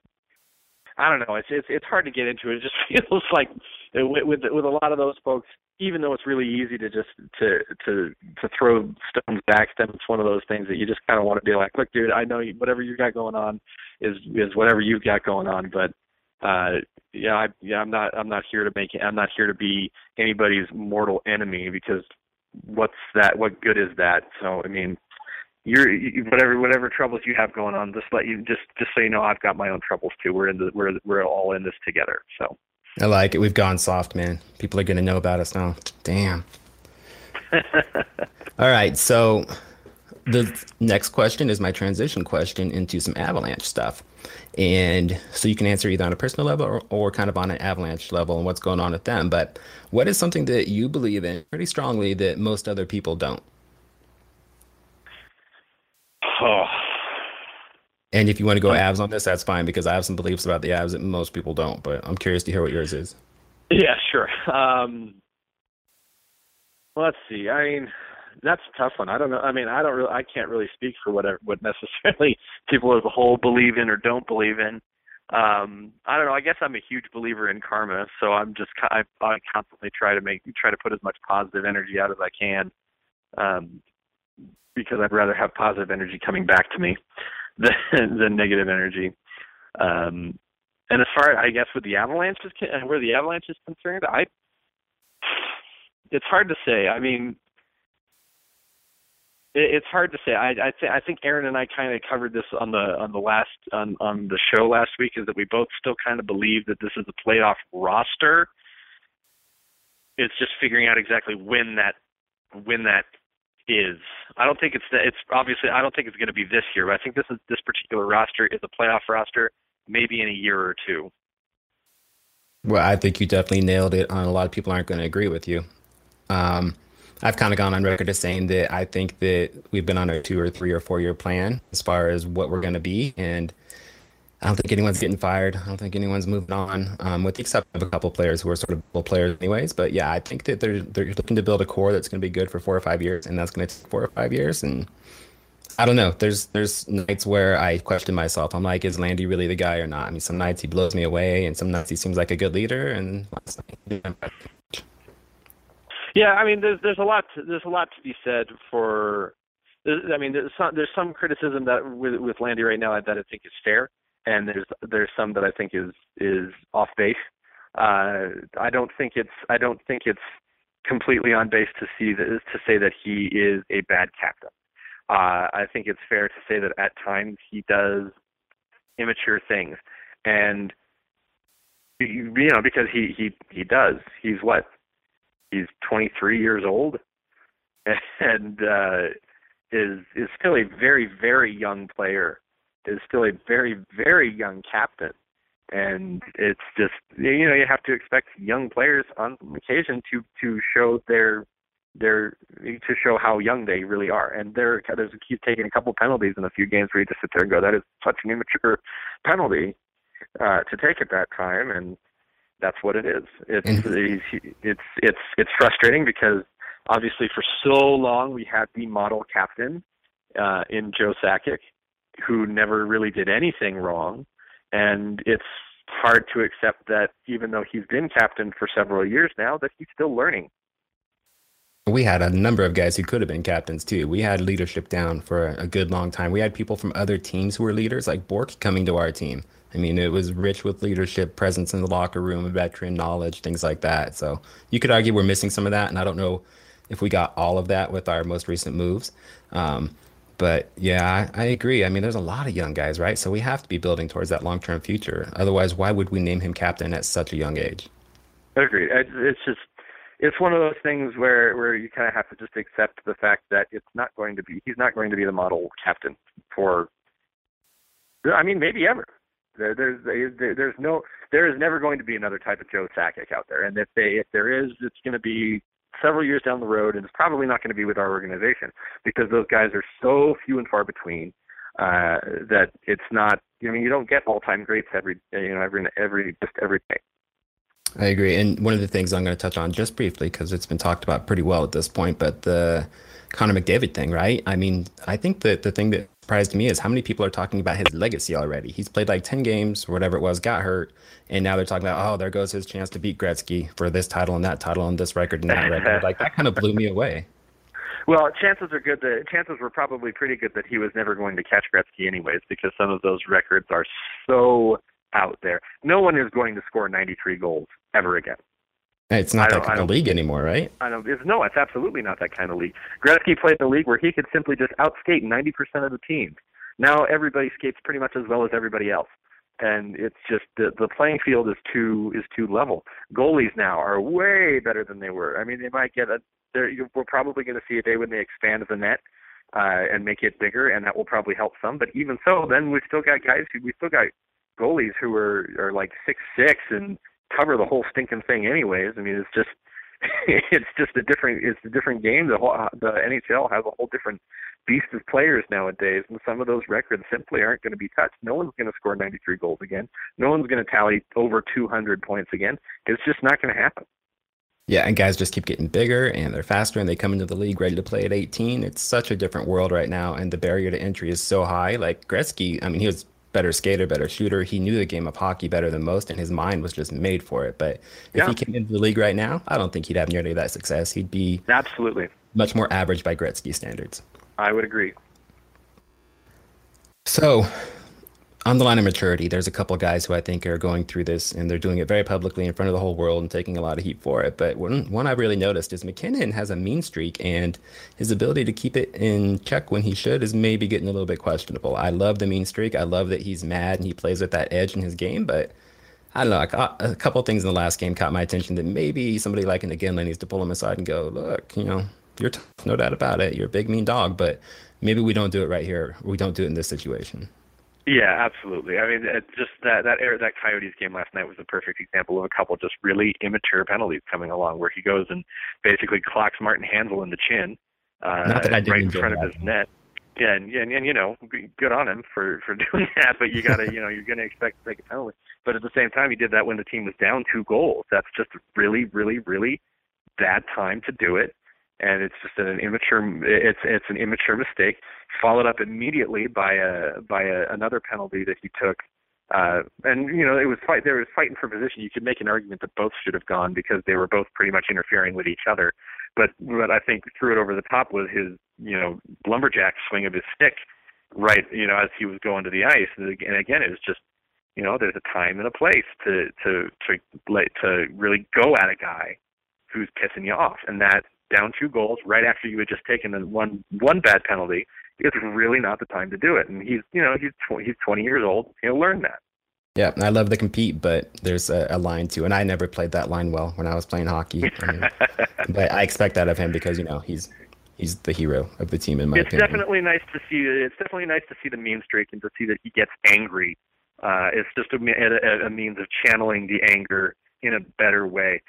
I don't know. It's, it's, it's hard to get into. It just feels like with, with, with a lot of those folks, even though it's really easy to just, to, to, to throw stones back at them, it's one of those things that you just kind of want to be like, look, dude, I know you, whatever you got going on is, is whatever you've got going on. But, uh, yeah, I, yeah, I'm not, I'm not here to make it, I'm not here to be anybody's mortal enemy, because what's that? What good is that? So, I mean, you're you, whatever whatever troubles you have going on. Just let you just just so you know, I've got my own troubles too. We're in the we're we're all in this together. So I like it. We've gone soft, man. People are going to know about us now. Damn. All right. So the next question is my transition question into some Avalanche stuff. And so you can answer either on a personal level or, or kind of on an Avalanche level and what's going on with them. But what is something that you believe in pretty strongly that most other people don't? oh, And if you want to go Avs on this, that's fine, because I have some beliefs about the Avs that most people don't. But I'm curious to hear what yours is. yeah, sure. Um, let's see. I mean, that's a tough one. I don't know. I mean, I don't really, I can't really speak for whatever, what necessarily people as a whole believe in or don't believe in. Um, I don't know. I guess I'm a huge believer in karma, so I'm just, I, I constantly try to make, try to put as much positive energy out as I can, um, because I'd rather have positive energy coming back to me than, than negative energy. Um, and as far, I guess, with the Avalanche is, where the Avalanche is concerned, I, it's hard to say. I mean, it's hard to say. I I, th- I think Aaron and I kind of covered this on the on the last on, on the show last week, is that we both still kind of believe that this is a playoff roster. It's just figuring out exactly when that when that is. I don't think it's that. It's obviously I don't think it's going to be this year, but I think this is this particular roster is a playoff roster, maybe in a year or two. Well, I think you definitely nailed it on. A lot of people aren't going to agree with you. Um, I've kind of gone on record as saying that I think that we've been on a two or three or four year plan as far as what we're going to be. And I don't think anyone's getting fired. I don't think anyone's moving on, um, with the exception of a couple players who are sort of role players anyways. But yeah, I think that they're, they're looking to build a core that's going to be good for four or five years. And that's going to take four or five years. And I don't know. There's there's nights where I question myself. I'm like, is Landy really the guy or not? I mean, some nights he blows me away, and some nights he seems like a good leader. And last night, Yeah, I mean, there's there's a lot to, there's a lot to be said for. I mean, there's some there's some criticism that with with Landy right now that I think is fair, and there's there's some that I think is is off base. Uh, I don't think it's I don't think it's completely on base to see that to say that he is a bad captain. Uh, I think it's fair to say that at times he does immature things, and you know because he he he does. He's what. He's twenty-three years old, and uh, is is still a very, very young player. Is still a very, very young captain, and it's just you know you have to expect young players on occasion to to show their their to show how young they really are. And they're there's he's taking a couple penalties in a few games where you just sit there and go, that is such an immature penalty uh, to take at that time, and that's what it is. It's it's it's it's frustrating because obviously for so long we had the model captain uh, in Joe Sakic, who never really did anything wrong, and it's hard to accept that even though he's been captain for several years now, that he's still learning. We had a number of guys who could have been captains too. We had leadership down for a good long time. We had people from other teams who were leaders, like Bork coming to our team. I mean, it was rich with leadership, presence in the locker room, veteran knowledge, things like that. So you could argue we're missing some of that, and I don't know if we got all of that with our most recent moves. Um, but yeah, I, I agree. I mean, there's a lot of young guys, right? So we have to be building towards that long-term future. Otherwise, why would we name him captain at such a young age? I agree. It's just it's one of those things where, where you kind of have to just accept the fact that it's not going to be he's not going to be the model captain for. I mean, maybe ever. There, there's there, there's no there is never going to be another type of Joe Sakic out there, and if they if there is, it's going to be several years down the road, and it's probably not going to be with our organization because those guys are so few and far between uh, that it's not. I mean, you don't get all-time greats every you know every every just every day. I agree, and one of the things I'm going to touch on just briefly because it's been talked about pretty well at this point, but the Connor McDavid thing, right? I mean, I think that the thing that surprised me is how many people are talking about his legacy already. He's played like ten games or whatever it was, got hurt, and now they're talking about, oh, there goes his chance to beat Gretzky for this title and that title and this record and that record. Like, that kind of blew me away. Well, chances are good that chances were probably pretty good that he was never going to catch Gretzky anyways, because some of those records are so out there. No one is going to score ninety-three goals ever again. It's not that kind of league anymore, right? I don't. It's, no, it's absolutely not that kind of league. Gretzky played in a league where he could simply just outskate ninety percent of the teams. Now everybody skates pretty much as well as everybody else, and it's just the the playing field is too is too level. Goalies now are way better than they were. I mean, they might get a. We're probably going to see a day when they expand the net uh, and make it bigger, and that will probably help some. But even so, then we've still got guys who we still got goalies who are are like six six and cover the whole stinking thing anyways. I mean, it's just it's just a different it's a different game. The whole the N H L has a whole different beast of players nowadays, and some of those records simply aren't going to be touched. No one's going to score ninety-three goals again. No one's going to tally over two hundred points again. It's just not going to happen. Yeah, and guys just keep getting bigger and they're faster and they come into the league ready to play at eighteen. It's such a different world right now, and the barrier to entry is so high. Like Gretzky, I mean, he was better skater, better shooter. He knew the game of hockey better than most, and his mind was just made for it. But if Yeah, he came into the league right now, I don't think he'd have nearly that success. He'd be absolutely. much more average by Gretzky standards. I would agree. So, on the line of maturity, there's a couple guys who I think are going through this, and they're doing it very publicly in front of the whole world and taking a lot of heat for it. But one, one I've really noticed is MacKinnon has a mean streak, and his ability to keep it in check when he should is maybe getting a little bit questionable. I love the mean streak. I love that he's mad and he plays with that edge in his game, but I don't know. I caught, a couple of things in the last game caught my attention that maybe somebody like an Iginla needs to pull him aside and go, look, you know, you're tough, no doubt about it. You're a big mean dog, but maybe we don't do it right here. We don't do it in this situation. Yeah, absolutely. I mean, it just that that air, that Coyotes game last night was a perfect example of a couple just really immature penalties coming along, where he goes and basically clocks Martin Hansel in the chin, uh, Not that I didn't right in enjoy front of that. his net. Yeah, and, and and you know, g- good on him for for doing that. But you gotta, you know, you're gonna expect to take a penalty. But at the same time, he did that when the team was down two goals. That's just really, really, really bad time to do it, and it's just an immature. It's it's an immature mistake, followed up immediately by a by a, another penalty that he took. Uh, and you know, it was fight. They were fighting for position. You could make an argument that both should have gone because they were both pretty much interfering with each other. But what I think threw it over the top was his, you know, lumberjack swing of his stick, right, you know, as he was going to the ice. And again, again, it was just, you know, there's a time and a place to to to let to really go at a guy who's pissing you off, and that down two goals right after you had just taken the one one bad penalty, it's really not the time to do it. And he's, you know, he's tw- he's twenty years old. He'll learn that. Yeah, I love the compete, but there's a, a line too, and I never played that line well when I was playing hockey. I mean, but I expect that of him because you know he's he's the hero of the team in my It's opinion. definitely nice to see. It's definitely nice to see the mean streak and to see that he gets angry. Uh, it's just a, me- a, a means of channeling the anger in a better way.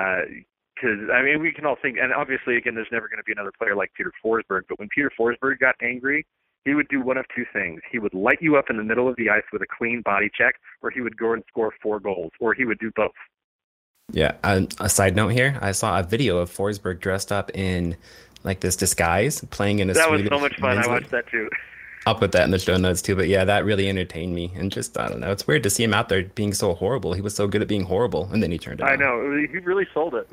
Because I mean, we can all think, and obviously, again, there's never going to be another player like Peter Forsberg. But when Peter Forsberg got angry, he would do one of two things. He would light you up in the middle of the ice with a clean body check, or he would go and score four goals, or he would do both. Yeah. Um, a side note here, I saw a video of Forsberg dressed up in like this disguise, playing in a That was Swedish so much fun. men's I league. watched that too. I'll put that in the show notes too. But yeah, that really entertained me, and just I don't know, it's weird to see him out there being so horrible. He was so good at being horrible, and then he turned it I on. know. He really sold it.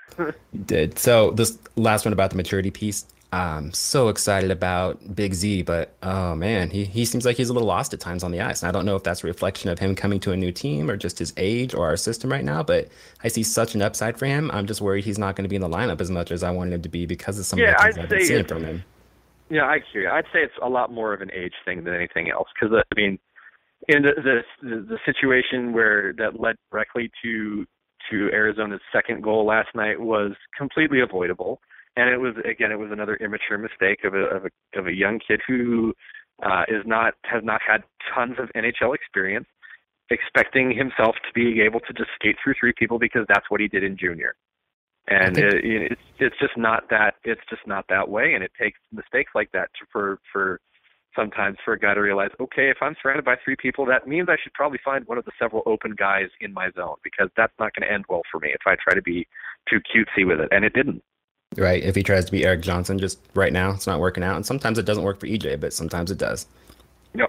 He did. So this last one about the maturity piece. I'm so excited about Big Z, but oh man, he, he seems like he's a little lost at times on the ice. And I don't know if that's a reflection of him coming to a new team or just his age or our system right now, but I see such an upside for him. I'm just worried he's not going to be in the lineup as much as I wanted him to be because of some of Yeah, the things I'd I've been say seeing it's from him. Yeah, I hear you. I'd say it's a lot more of an age thing than anything else. Because I mean, in the, the the situation where that led directly to to Arizona's second goal last night was completely avoidable, and it was again it was another immature mistake of a of a of a young kid who uh, is not has not had tons of N H L experience, expecting himself to be able to just skate through three people because that's what he did in junior. I And think it, it's it's just not that it's just not that way, and it takes mistakes like that to, for for sometimes for a guy to realize, okay, if I'm surrounded by three people, that means I should probably find one of the several open guys in my zone because that's not going to end well for me if I try to be too cutesy with it, and it didn't. right. If he tries to be Eric Johnson just right now, it's not working out. And sometimes it doesn't work for E J, but sometimes it does. Yep.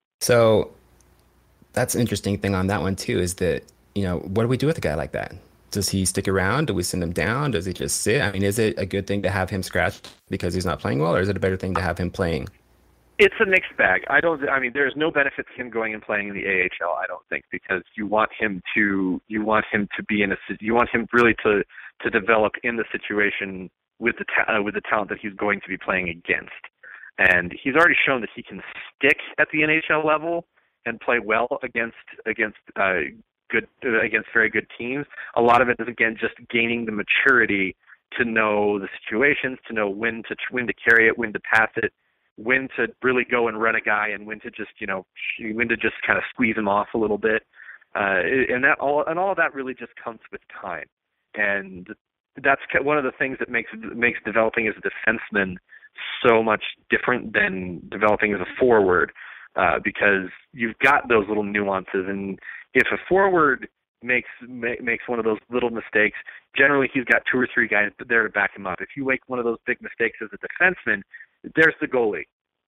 So that's an interesting thing on that one too, is that, you know, what do we do with a guy like that? Does he stick around? Do we send him down? Does he just sit? I mean, is it a good thing to have him scratched because he's not playing well, or is it a better thing to have him playing? It's a mixed bag. I don't. I mean, there's no benefit to him going and playing in the A H L. I don't think because you want him to. You want him to be in a. You want him really to to develop in the situation with the ta- uh, with the talent that he's going to be playing against. And he's already shown that he can stick at the N H L level and play well against against uh, good uh, against very good teams. A lot of it is again just gaining the maturity to know the situations, to know when to when to carry it, when to pass it, when to really go and run a guy, and when to just you know when to just kind of squeeze him off a little bit. Uh, and that all and all of that really just comes with time. And that's one of the things that makes makes developing as a defenseman so much different than developing as a forward, uh, because you've got those little nuances. And if a forward makes ma- makes one of those little mistakes, generally he's got two or three guys there to back him up. If you make one of those big mistakes as a defenseman, there's the goalie,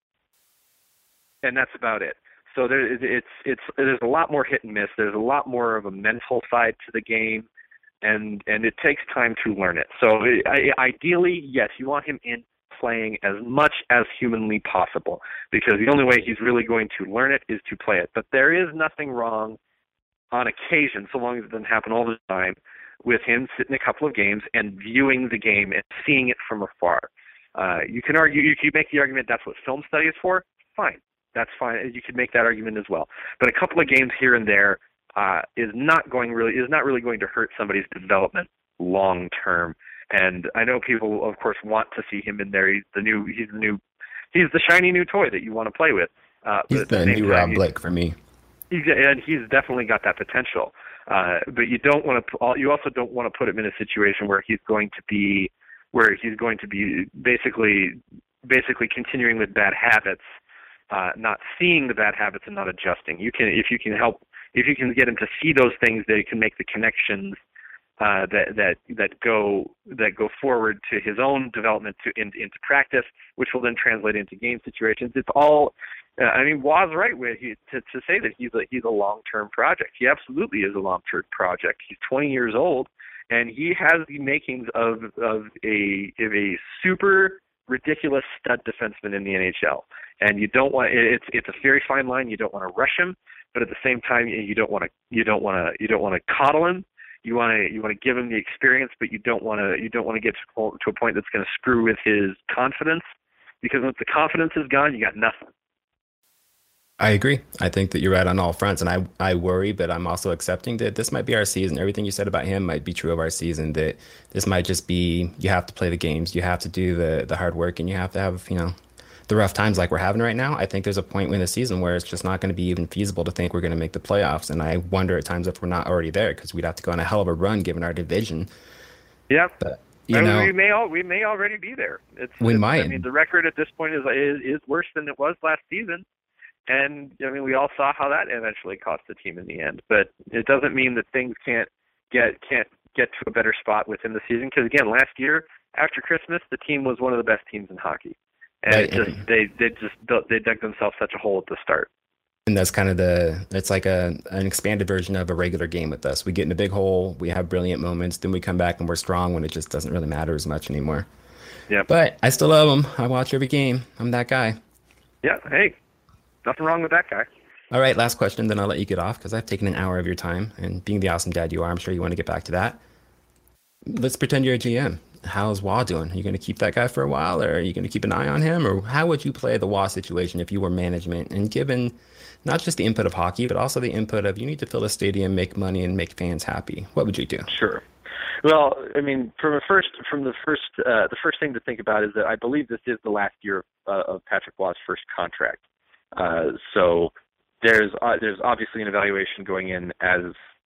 and that's about it. So there, it's it's there's a lot more hit and miss. There's a lot more of a mental side to the game, and and it takes time to learn it. So I, ideally, yes, you want him in playing as much as humanly possible, because the only way he's really going to learn it is to play it. But there is nothing wrong on occasion, so long as it doesn't happen all the time, with him sitting a couple of games and viewing the game and seeing it from afar. Uh, you can argue, you can make the argument that's what film study is for. Fine. That's fine. You could make that argument as well. But a couple of games here and there uh, is not going really is not really going to hurt somebody's development long term. And I know people, of course, want to see him in there. He's the new. He's the new. He's the shiny new toy that you want to play with. Uh, he's the, the new Rob Blake for me. He's, and he's definitely got that potential. Uh, but you don't want to. You also don't want to put him in a situation where he's going to be, where he's going to be basically, basically continuing with bad habits. Uh, not seeing the bad habits and not adjusting. You can, if you can help, if you can get him to see those things, they can make the connections uh, that that that go that go forward to his own development to in, into practice, which will then translate into game situations. It's all. Uh, I mean, Waz right with he, to to say that he's a he's a long-term project. He absolutely is a long-term project. He's twenty years old, and he has the makings of of a of a super ridiculous stud defenseman in the N H L. And you don't want it's it's a very fine line. You don't want to rush him, but at the same time you don't want to you don't want to you don't want to coddle him. You want to you want to give him the experience, but you don't want to you don't want to get to, to a point that's going to screw with his confidence, because once the confidence is gone, you got nothing. I agree. I think that you're right on all fronts, and I I worry, but I'm also accepting that this might be our season. Everything you said about him might be true of our season. That this might just be, you have to play the games, you have to do the the hard work, and you have to have, you know, the rough times like we're having right now. I think there's a point in the season where it's just not going to be even feasible to think we're going to make the playoffs, and I wonder at times if we're not already there, because we'd have to go on a hell of a run given our division. Yeah, but you I mean, know, we may all we may already be there. It's, we it's, might. I mean, the record at this point is, is is worse than it was last season, and I mean, we all saw how that eventually cost the team in the end. But it doesn't mean that things can't get can't get to a better spot within the season. Because again, last year after Christmas, the team was one of the best teams in hockey. And Right, it just and- they they just built, they dug themselves such a hole at the start. And that's kind of the, it's like a an expanded version of a regular game with us. We get in a big hole, we have brilliant moments, then we come back and we're strong when it just doesn't really matter as much anymore. Yeah. But I still love them. I watch every game. I'm that guy. Yeah. Hey, nothing wrong with that guy. All right, last question, then I'll let you get off because I've taken an hour of your time. And being the awesome dad you are, I'm sure you want to get back to that. Let's pretend you're a G M. How's Wah doing? Are you going to keep that guy for a while, or are you going to keep an eye on him? Or how would you play the Wah situation if you were management and given not just the input of hockey, but also the input of you need to fill a stadium, make money, and make fans happy? What would you do? Sure. Well, I mean, from the first, from the first, uh, the first thing to think about is that I believe this is the last year uh, of Patrick Wah's first contract. Uh, so there's uh, there's obviously an evaluation going in as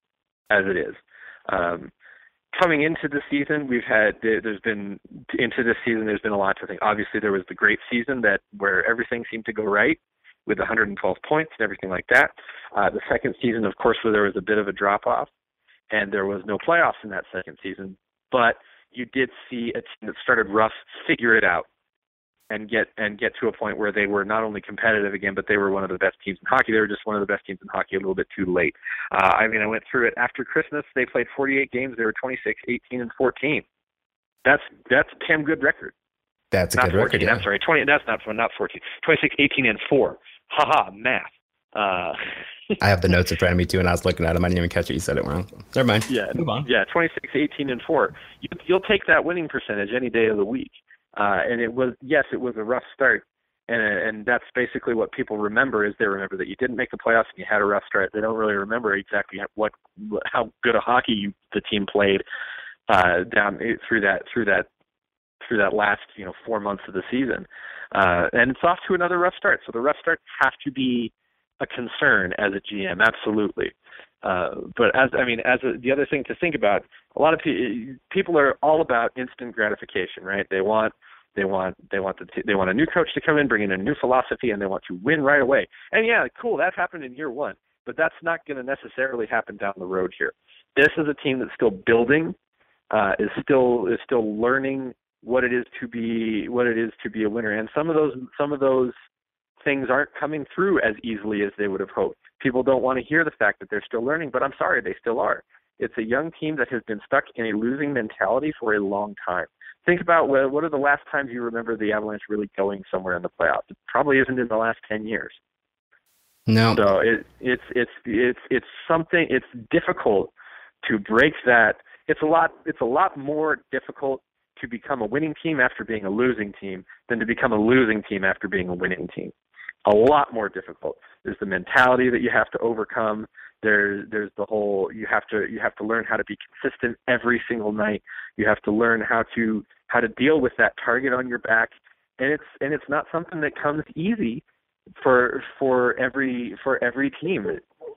as it is. Um, coming into the season, we've had there's been into this season there's been a lot to think. Obviously, there was the great season that where everything seemed to go right with one hundred twelve points and everything like that. Uh, the second season, of course, where there was a bit of a drop off, and there was no playoffs in that second season. But you did see a team that started rough figure it out and get and get to a point where they were not only competitive again, but they were one of the best teams in hockey. They were just one of the best teams in hockey a little bit too late. Uh, I mean, I went through it after Christmas. They played forty-eight games. They were twenty-six, eighteen, and fourteen. That's that's a damn good record. That's a not good fourteen, record. Yeah. I'm sorry, twenty. That's not not fourteen. twenty-six, eighteen, and four. Haha, math. Uh, I have the notes in front of me too, and I was looking at them. I didn't even catch it. You said it wrong. Never mind. Yeah, Move on. yeah, twenty-six, eighteen, and four. You, you'll take that winning percentage any day of the week. Uh, and it was, yes, it was a rough start, and and that's basically what people remember is they remember that you didn't make the playoffs and you had a rough start. They don't really remember exactly what how good a hockey you, the team played uh, down through that through that through that last you know four months of the season, uh, and it's off to another rough start. So the rough starts have to be a concern as a G M, absolutely. Uh, but as I mean, as a, the other thing to think about, a lot of pe- people are all about instant gratification, right? They want, they want, they want the t- they want a new coach to come in, bring in a new philosophy, and they want to win right away. And yeah, cool, that happened in year one, but that's not going to necessarily happen down the road here. This is a team that's still building, uh, is still is still learning what it is to be what it is to be a winner. And some of those some of those things aren't coming through as easily as they would have hoped. People don't want to hear the fact that they're still learning, but I'm sorry, they still are. It's a young team that has been stuck in a losing mentality for a long time. Think about what, what are the last times you remember the Avalanche really going somewhere in the playoffs? It probably isn't in the last ten years. No. So it, it's it's it's it's something. It's difficult to break that. It's a lot. It's a lot more difficult to become a winning team after being a losing team than to become a losing team after being a winning team. A lot more difficult. There's the mentality that you have to overcome. There's there's the whole you have to you have to learn how to be consistent every single night. You have to learn how to how to deal with that target on your back, and it's and it's not something that comes easy for for every for every team.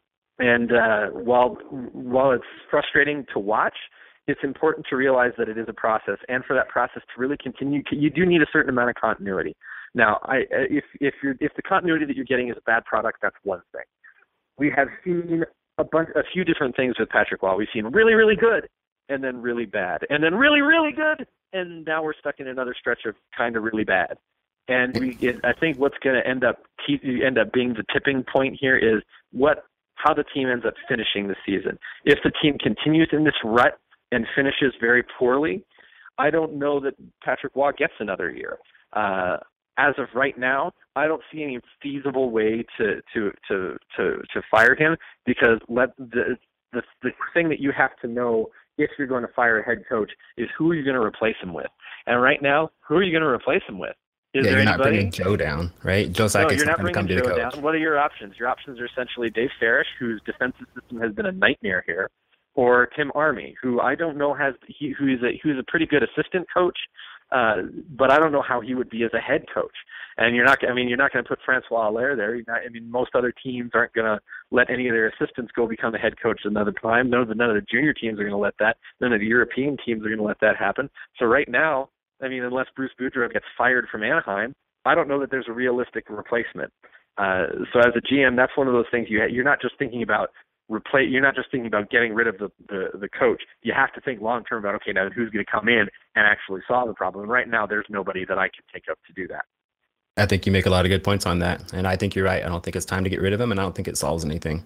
And uh, while while it's frustrating to watch, it's important to realize that it is a process, and for that process to really continue, you do need a certain amount of continuity. Now, I, if if you're if the continuity that you're getting is a bad product, that's one thing. We have seen a bunch, a few different things with Patrick Waugh. We've seen really, really good, and then really bad, and then really, really good, and now we're stuck in another stretch of kind of really bad. And we, it, I think what's going to end up end up being the tipping point here is what how the team ends up finishing the season. If the team continues in this rut and finishes very poorly, I don't know that Patrick Waugh gets another year. Uh, as of right now, I don't see any feasible way to to to to, to fire him, because let the, the the thing that you have to know if you're going to fire a head coach is who are you going to replace him with. And right now, who are you going to replace him with? Is yeah, there you're anybody? not bringing Joe down, right? Joe Sakic's no, you're not not going to bringing come be Joe the coach. down. What are your options? Your options are essentially Dave Farish, whose defensive system has been a nightmare here, or Tim Army, who I don't know has he, who is a who's a pretty good assistant coach, uh, but I don't know how he would be as a head coach. And you're not, I mean, you're not going to put Francois Allaire there. You're not, I mean, most other teams aren't going to let any of their assistants go become the head coach another time. None of the none of the junior teams are going to let that. None of the European teams are going to let that happen. So right now, I mean, unless Bruce Boudreau gets fired from Anaheim, I don't know that there's a realistic replacement. Uh, so as a G M, that's one of those things you ha- you're not just thinking about replace. You're not just thinking about getting rid of the, the, the coach. You have to think long term about, okay, now who's going to come in and actually solve the problem. And right now, there's nobody that I can think of to do that. I think you make a lot of good points on that, and I think you're right. I don't think it's time to get rid of him, and I don't think it solves anything.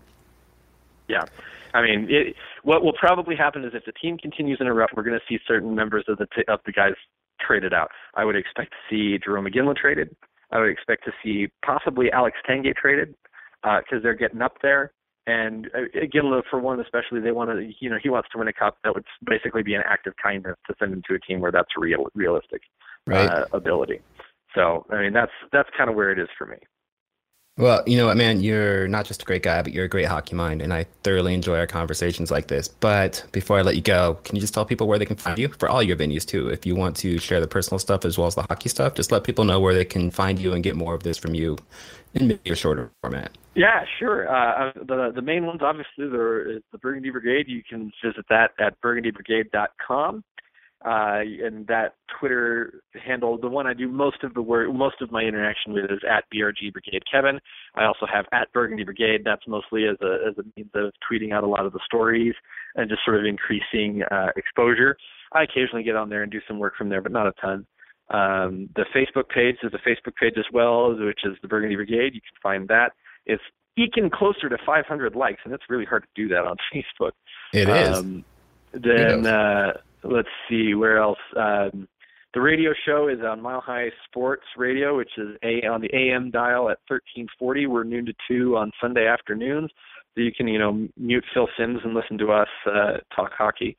Yeah. I mean, it, what will probably happen is if the team continues in a rut, we're going to see certain members of the t- of the guys traded out. I would expect to see Jerome McGinley traded. I would expect to see possibly Alex Tanguay traded because uh, they're getting up there. And uh, Ginla, for one especially, they want to, you know, he wants to win a cup. That would basically be an act of kindness to send him to a team where that's real, realistic right. uh, ability. So, I mean, that's that's kind of where it is for me. Well, you know what, man, you're not just a great guy, but you're a great hockey mind, and I thoroughly enjoy our conversations like this. But before I let you go, can you just tell people where they can find you for all your venues, too? If you want to share the personal stuff as well as the hockey stuff, just let people know where they can find you and get more of this from you in maybe a shorter format. Yeah, sure. Uh, the the main ones, obviously, there is the Burgundy Brigade. You can visit that at burgundy brigade dot com. Uh, and that Twitter handle, the one I do most of the work, most of my interaction with is at B R G Brigade Kevin. I also have at Burgundy Brigade. That's mostly as a as a means of tweeting out a lot of the stories and just sort of increasing uh, exposure. I occasionally get on there and do some work from there, but not a ton. Um, the Facebook page is a Facebook page as well, which is the Burgundy Brigade. You can find that. It's eking closer to five hundred likes, and it's really hard to do that on Facebook. It is. Um, then. Uh, Let's see, where else? Um, the radio show is on Mile High Sports Radio, which is a, on the A M dial at thirteen forty. We're noon to two on Sunday afternoons. So you can, you know, mute Phil Simms and listen to us uh, talk hockey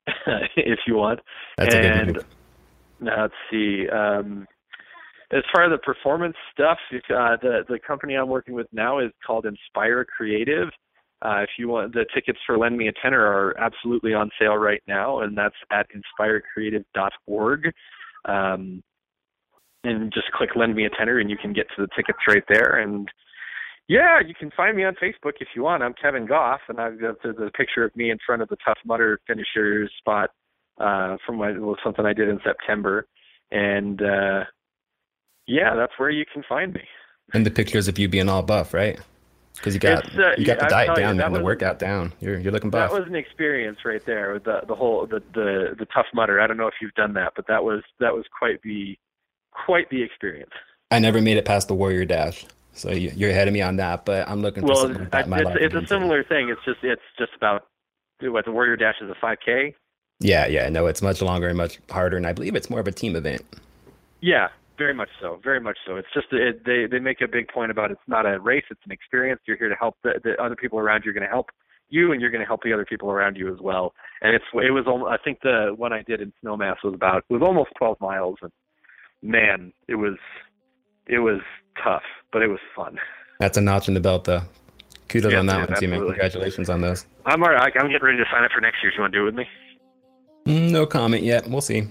if you want. That's and a good move. Now, let's see. Um, as far as the performance stuff, uh, the, the company I'm working with now is called Inspire Creative. Uh, if you want, the tickets for Lend Me a Tenor are absolutely on sale right now, and that's at inspire creative dot org. Um, and just click Lend Me a Tenor, and you can get to the tickets right there. And yeah, you can find me on Facebook if you want. I'm Kevin Goff, and I've got the, the picture of me in front of the Tough Mudder finisher spot uh, from my, well, something I did in September. And uh, yeah, that's where you can find me. And the pictures of you being all buff, right? Because you got uh, you got the diet down you, and the workout down. You're you're looking buff. That was an experience right there. With the the whole the, the the Tough Mudder. I don't know if you've done that, but that was that was quite the quite the experience. I never made it past the Warrior Dash, so you, you're ahead of me on that. But I'm looking for well, something like that in my it's, life. It's a similar thing. It's just it's just about what the Warrior Dash is a five K. Yeah, yeah. No, it's much longer and much harder, and I believe it's more of a team event. Yeah. Very much so. Very much so. It's just it, they they make a big point about it's not a race. It's an experience. You're here to help the, the other people around you. Are going to help you, and you're going to help the other people around you as well. And it's it was almost, I think the one I did in Snowmass was about it was almost twelve miles, and man, it was it was tough, but it was fun. That's a notch in the belt, though. Kudos yeah, on that yeah, one, absolutely. too, man. Congratulations on those. I'm all right. I'm getting ready to sign up for next year. Do you want to do it with Mm, me? no comment yet. We'll see.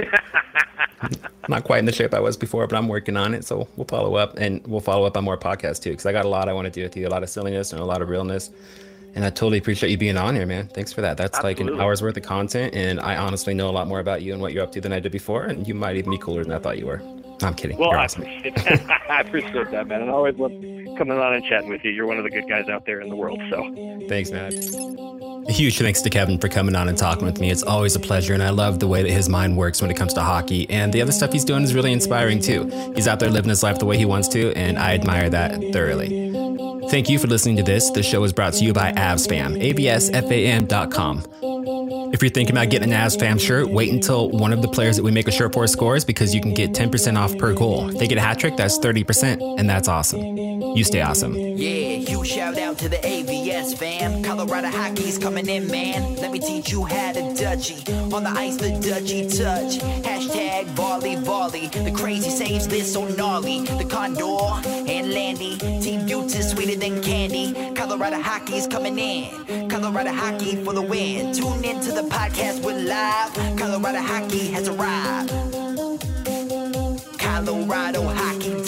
Not quite in the shape I was before, but I'm working on it. So we'll follow up, and we'll follow up on more podcasts too, because I got a lot I want to do with you, a lot of silliness and a lot of realness. And I totally appreciate you being on here, man. Thanks for that. That's Absolutely. Like an hour's worth of content, and I honestly know a lot more about you and what you're up to than I did before, and you might even be cooler than I thought you were. I'm kidding. Well, you're I, awesome. I appreciate that, man. And I always love coming on and chatting with you. You're one of the good guys out there in the world. So thanks, man. A huge thanks to Kevin for coming on and talking with me. It's always a pleasure, and I love the way that his mind works when it comes to hockey. And the other stuff he's doing is really inspiring, too. He's out there living his life the way he wants to, and I admire that thoroughly. Thank you for listening to this. The show is brought to you by AvsFam, A V S F A M dot com. If you're thinking about getting an AvsFam shirt, wait until one of the players that we make a shirt for scores, because you can get ten percent off per goal. If they get a hat trick, that's thirty percent, and that's awesome. You stay awesome. Yeah, huge shout out to the A V S fam. Colorado hockey's coming in, man. Let me teach you how to Dutchie. On the ice, the Dutchie touch. Hashtag volley volley. The crazy saves this so gnarly. The Condor and Landy. Team Buttes sweeter than candy. Colorado hockey's coming in. Colorado hockey for the win. Tune in to the podcast, we're live. Colorado hockey has arrived. Colorado hockey